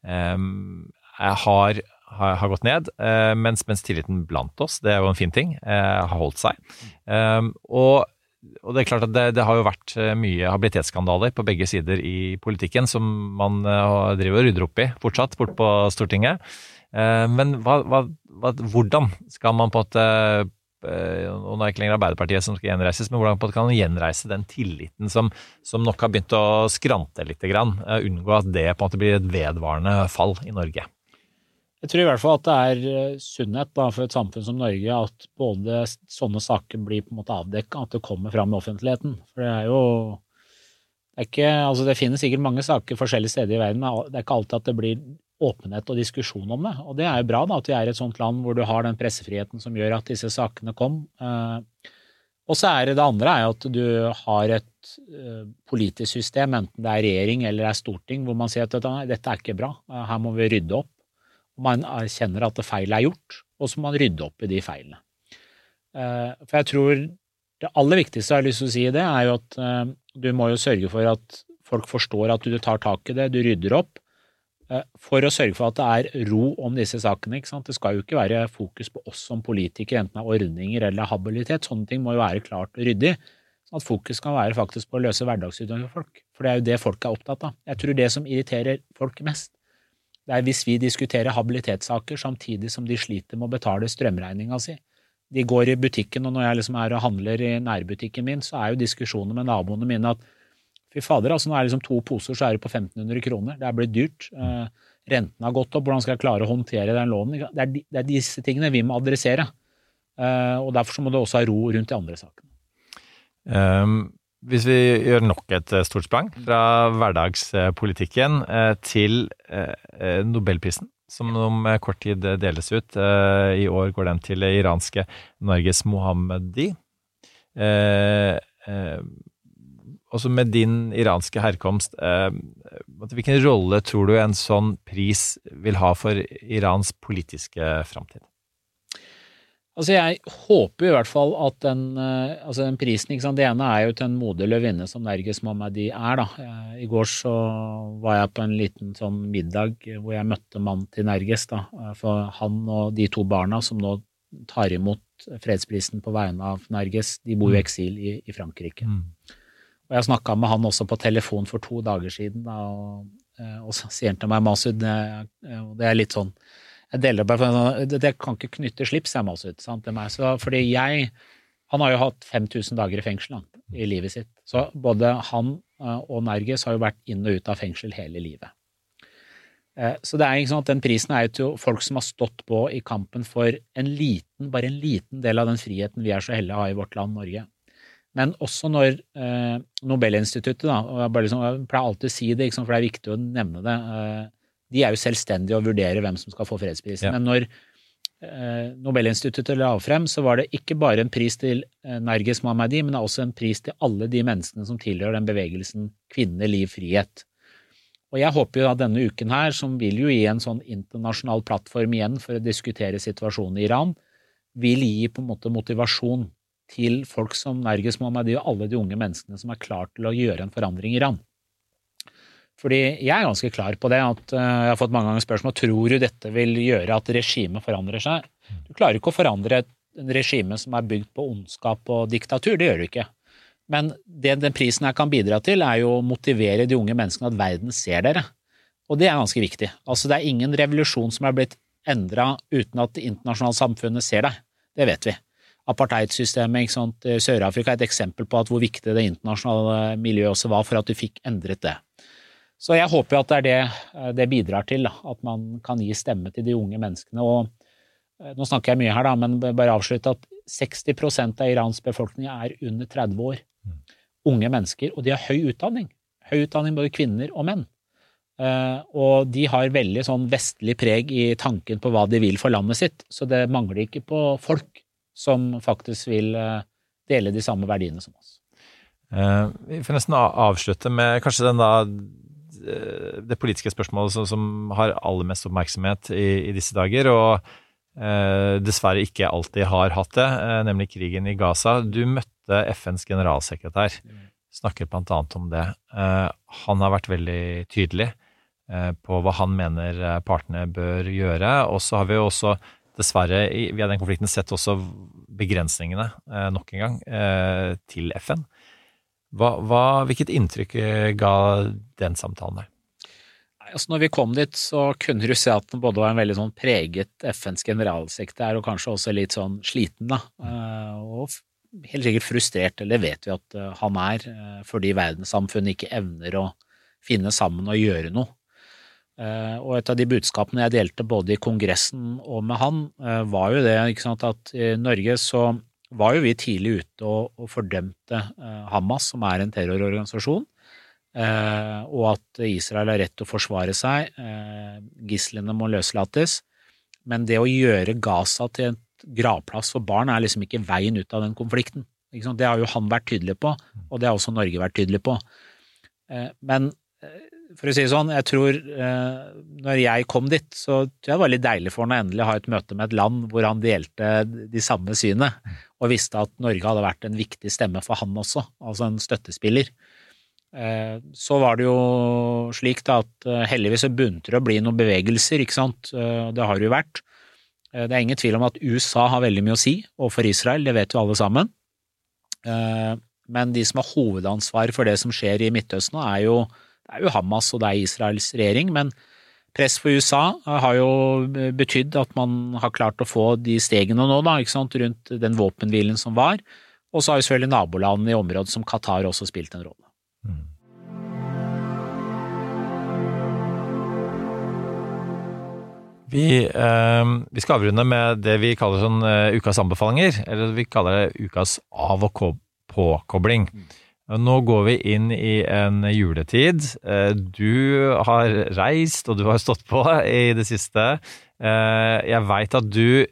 har gått ned, mens tilliten blant oss, det er jo en fin ting, har holdt seg. Og det er klart at det har jo vært mye habilitetsskandaler på begge sider i politikken som man driver og rydder opp i fortsatt bort på Stortinget. Men hvordan skal man på en måte, og nå er det ikke lenger Arbeiderpartiet som skal gjenreises, men hvordan kan man gjenreise den tilliten som nok har begynt å skrante litt grann, unngå at det på en måte blir et vedvarende fall i Norge? Jeg tror i hvert fall at det er sunnhet da, for et samfunn som Norge at både sånne saker blir på en måte avdekket, at det kommer fram i offentligheten. For det finnes sikkert mange saker forskjellige steder i verden, men det er ikke alltid at det blir åpenhet og diskusjon om det. Og det er jo bra da, at vi er i et sånt land hvor du har den pressefriheten som gjør at disse sakene kom. Og så det andre er at du har et politisk system, enten det er regjering eller det er storting, hvor man sier at dette er ikke bra, her må vi rydde opp. Man kjenner at det feil er gjort, og så må man rydde opp i de feilene. For jeg tror det aller viktigste jeg har lyst til å si det, er jo at du må jo sørge for at folk forstår at du tar tak i det, du rydder opp, for å sørge for at det er ro om disse sakene. Ikke sant? Det skal jo ikke være fokus på oss som politikere, enten det er ordninger eller habilitet. Sånne ting må jo være klart og ryddig, sånn at fokus kan være faktisk på å løse hverdagsutfordringer for folk. For det er jo det folk er opptatt av. Jeg tror det som irriterer folk mest, det er hvis vi diskuterer habilitetssaker samtidig som de sliter med å betale strømregninga si. De går i butikken, og når jeg liksom og handler i nærbutikken min, så jo diskusjonen med naboene mine at fy fader, altså nå liksom 2 poser, så det på 1500 kroner. Det blitt dyrt. Renten har gått opp. Hvordan skal jeg klare å håndtere den lånen? Det er disse tingene vi må adressere. Og derfor så må det også ha ro rundt de andre sakene. Hvis vi gjør nok et stort sprang fra hverdagspolitikken til Nobelprisen, som om kort tid deles ut. I år går den til iranske Narges Mohammadi. Også med din iranske herkomst, hvilken rolle tror du en sånn pris vil ha for Irans politiske fremtid? Altså jeg håper i hvert fall at den prisen, ikke sant? Det ene jo til en modig løvinne som Narges Mohammadi da. I går så var jeg på en liten sånn middag hvor jeg møtte mannen til Narges da. For han og de 2 barna som nå tar imot fredsprisen på vegne av Narges, de bor i eksil i Frankrike. Og jeg snakket med han også på telefon for 2 dager siden da, og så sier han til meg, Masud, det litt sånn, jeg deler bare, det kan ikke knytte slips, Masud, sant, til meg, så fordi han har jo hatt 5000 dager i fengsel i livet sitt, så både han og Narges har jo vært inn og ut av fengsel hele livet. Så det ikke sånn at den prisen jo til folk som har stått på i kampen for bare en liten del av den friheten vi så heldige å ha i vårt land, Norge. Men også når Nobelinstituttet, da, og jeg pleier alltid å si det, ikke sant, for det viktig å nevne det, de jo selvstendige og vurderer hvem som skal få fredsprisen. Men når Nobelinstituttet la frem, så var det ikke bare en pris til Narges Mohammadi, men også en pris til alle de menneskene som tilhører den bevegelsen kvinne, liv, frihet. Og jeg håper jo at denne uken her, som vil jo gi en sånn internasjonal plattform igjen for å diskutere situasjonen i Iran, vil gi på en måte motivasjon til folk som Narges Mohammadi og alle de unge menneskene som klar til å gjøre en forandring i Iran. Fordi jeg ganske klar på det, at jeg har fått mange ganger spørsmål, tror du dette vil gjøre at regimet forandrer seg? Du klarer ikke å forandre en regime som bygd på ondskap og diktatur, det gjør du ikke. Men det den prisen her kan bidra til jo å motivere de unge menneskene at verden ser dere. Og det ganske viktig. Altså det ingen revolusjon som blitt endret uten at det internasjonale samfunnet ser deg. Det vet vi. Apartheidsystemet, ikke sant? Sør-Afrika et eksempel på hvor viktig det internasjonale miljøet også var for at du fikk endret det. Så jeg håper at det bidrar til, da, at man kan gi stemme til de unge menneskene. Og nå snakker jeg mye her, da, men bare avslutte at 60% av Irans befolkning under 30 år. Unge mennesker, og de har høy utdanning. Høy utdanning både kvinner og menn. Og de har veldig sånn vestlig preg i tanken på hva de vil for landet sitt, så det mangler ikke på folk som faktisk vil dele de samme verdiene som oss. Vi får nesten avslutte med kanskje den da det politiske spørsmålet som har aller mest oppmerksomhet i disse dager, og dessverre ikke alltid har hatt det, nemlig krigen i Gaza. Du møtte FNs generalsekretær, snakker blant annet om det. Han har vært veldig tydelig på hva han mener partene bør gjøre, og så har vi jo også dessverre via den konflikten sett også begrensningene nok en gang til FN. Hvilket inntrykk ga den samtalen der? Altså når vi kom dit, så kunne du se at den både var en veldig sånn preget FNs generalsekretær, og kanskje også litt sånn sliten da, og helt sikkert frustrert, eller vet vi at han fordi verdenssamfunnet ikke evner å finne sammen og gjøre noe. Og et av de budskapene jeg delte både i kongressen og med han, var jo det, ikke sant, at i Norge så var jo vi tidlig ute og fordømte Hamas, som en terrororganisasjon, og at Israel har rett til å forsvare seg, gislene må løslates, men det å gjøre Gaza til en gravplass for barn liksom ikke veien ut av den konflikten. Ikke sant? Det har jo han vært tydelig på, og det har også Norge vært tydelig på. Men for å si det sånn, jeg tror når jeg kom dit, så tror jeg det var litt deilig for han å endelig ha et møte med et land hvor han delte de samme syne, og visste at Norge hadde vært en viktig stemme for han også, altså en støttespiller. Så var det jo slik da at heldigvis så begynte det å bli noen bevegelser, ikke sant? Det har det jo vært. Det ingen tvil om at USA har veldig mye å si, og for Israel, det vet jo alle sammen. Men de som har hovedansvar for det som skjer i Midtøsten det er jo Hamas og det Israels regjering, men press på USA har jo betydd at man har klart å få de stegene nå da, ikke sant, rundt den våpenhvilen som var, og så har jo selvfølgelig nabolandene i området som Qatar også spilt en rolle. Vi skal avrunde med det vi kaller sånn ukas anbefalinger, eller vi kaller det ukas av- og påkobling. Nå går vi inn i en juletid. Du har reist, og du har stått på i det siste. Jeg vet at du,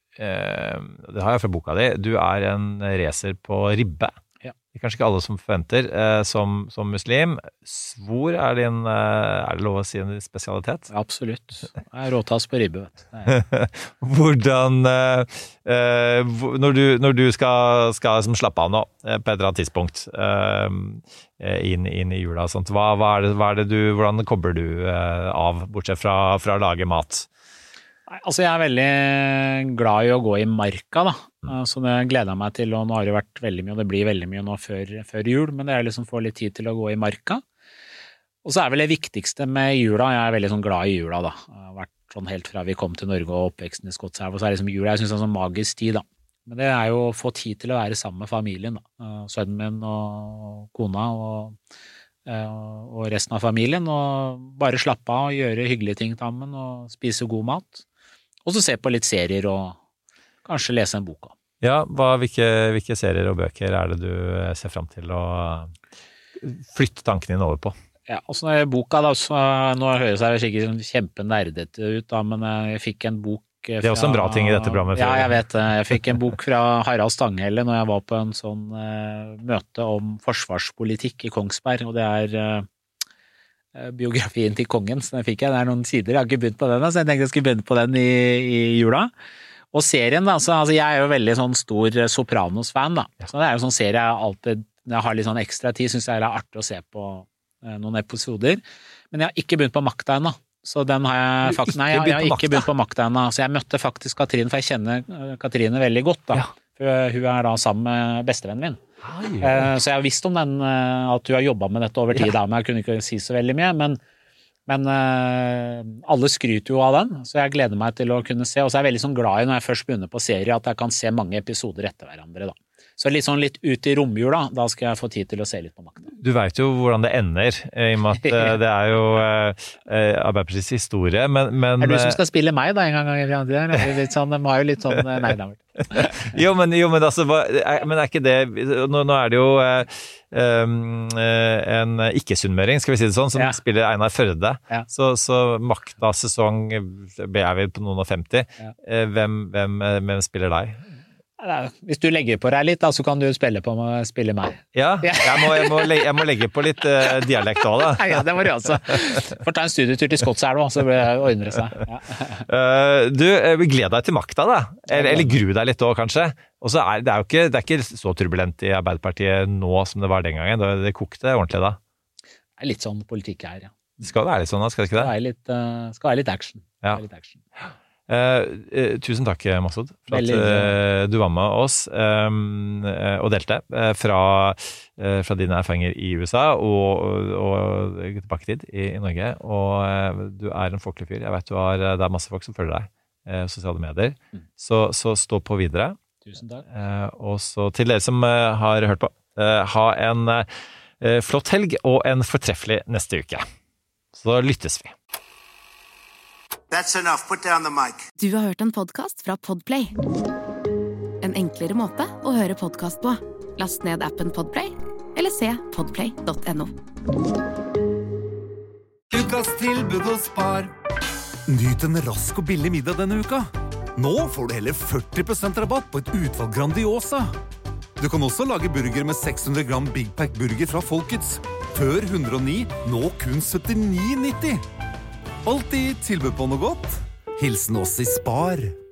det har jeg fra boka di, du en racer på ribbe. Ja. Det kanskje ikke alle som forventer som muslim. Svor det lov å si en spesialitet? Absolutt. Det råtass på ribbe, vet du. Hvordan, når du skal slappe av nå, på et eller annet tidspunkt, inn i jula og sånt, hvordan kobler du av, bortsett fra å lage mat? Altså jeg veldig glad i å gå i marka da, så det gleder jeg meg til, og nå har det vært veldig mye, og det blir veldig mye nå før jul, men det liksom få litt tid til å gå i marka. Og så vel det viktigste med jula, jeg veldig sånn glad i jula da, jeg har vært sånn helt fra vi kom til Norge og oppveksten i Skotselv, og så liksom jula, jeg synes det sånn magisk tid da, men det jo å få tid til å være sammen med familien da, sønnen min og kona og resten av familien, og bare slappe av og gjøre hyggelige ting sammen, og spise god mat. Og så se på litt serier og kanskje lese en bok. Ja, hvilke serier og bøker det du ser frem til å flytte tankene dine over på? Ja, og så boka da, nå høres jeg sikkert kjempenerdete ut da, men jeg fikk en bok fra... Det også en bra ting i dette programmet. Ja, jeg vet det. Jeg fikk en bok fra Harald Stanghelle når jeg var på en sånn møte om forsvarspolitikk i Kongsberg, og det biografien til kongen, så den fikk jeg. Det noen sider, jeg har ikke begynt på den, så jeg tenkte jeg skulle begynne på den i jula. Og serien da, altså jeg jo veldig sånn stor Sopranos-fan da, så det jo sånn serie jeg alltid, når jeg har litt sånn ekstra tid, synes jeg artig å se på noen episoder, men jeg har ikke begynt på Makta ennå, så den har jeg faktisk, nei, jeg har ikke begynt på Makta ennå, så jeg møtte faktisk Katrine, for jeg kjenner Katrine veldig godt da, for hun da sammen med bestevennen min. Så jeg har visst om den, at du har jobbet med dette over tid da, men jeg kunne ikke si så veldig mye, men alle skryter jo av den, så jeg gleder meg til å kunne se, og så jeg veldig sånn glad i når jeg først begynner på serie, at jeg kan se mange episoder etter hverandre da. Så litt ut i romjula, da skal jeg få tid til å se litt på Makta. Du vet jo hvordan det ender, i og med at det jo Arbeiderpartiets historie, men... du som skal spille meg da en gang i fremtiden? Sånn, de har jo litt sånn... Nei, det har vært. Jo, men altså, men ikke det... Nå det jo en ikke-sunnmøring, skal vi si det sånn, som spiller Einar Førde. Så Makta-sesong vel på noen og 50. Hvem spiller deg? Hvis du legger på deg litt, da, så kan du spille meg. Ja, jeg må legge på litt dialekt også, da. Ja, det må du også. Får ta en studietur til Skotselv, så ordner det seg. Ja. Gled deg til makta, da. Eller gru deg litt også, kanskje. Og så det er ikke så turbulent i Arbeiderpartiet nå som det var den gangen. Det kokte ordentlig da. Det litt sånn politikk ja. Det skal være litt sånn da, skal det ikke det? Skal være litt action. Ja. Tusen takk, Masud, for at du var med oss og delte fra dine erfaringer i USA og tilbake tid i Norge. Og du en folkelig fyr. Jeg vet det masse folk som følger deg sosiale medier. Så stå på videre. Tusen takk. Og så til dere som har hørt på, ha en flott helg og en fortreffelig neste uke. Så lyttes vi. That's enough. Put down the mic. Du har hørt en podcast fra Podplay. En enklere måte å høre podcast på. Last ned appen Podplay, eller se podplay.no. Ukas tilbud hos Spar. Nyt en rask og billig middag denne uka. Nå får du hele 40% rabatt på et utvalg Grandiosa. Du kan også lage burger med 600 gram Big Pack burger fra Folkets. Før 109, nå kun 79,90. Alltid tilbud på noe godt. Hilsen oss i Spar.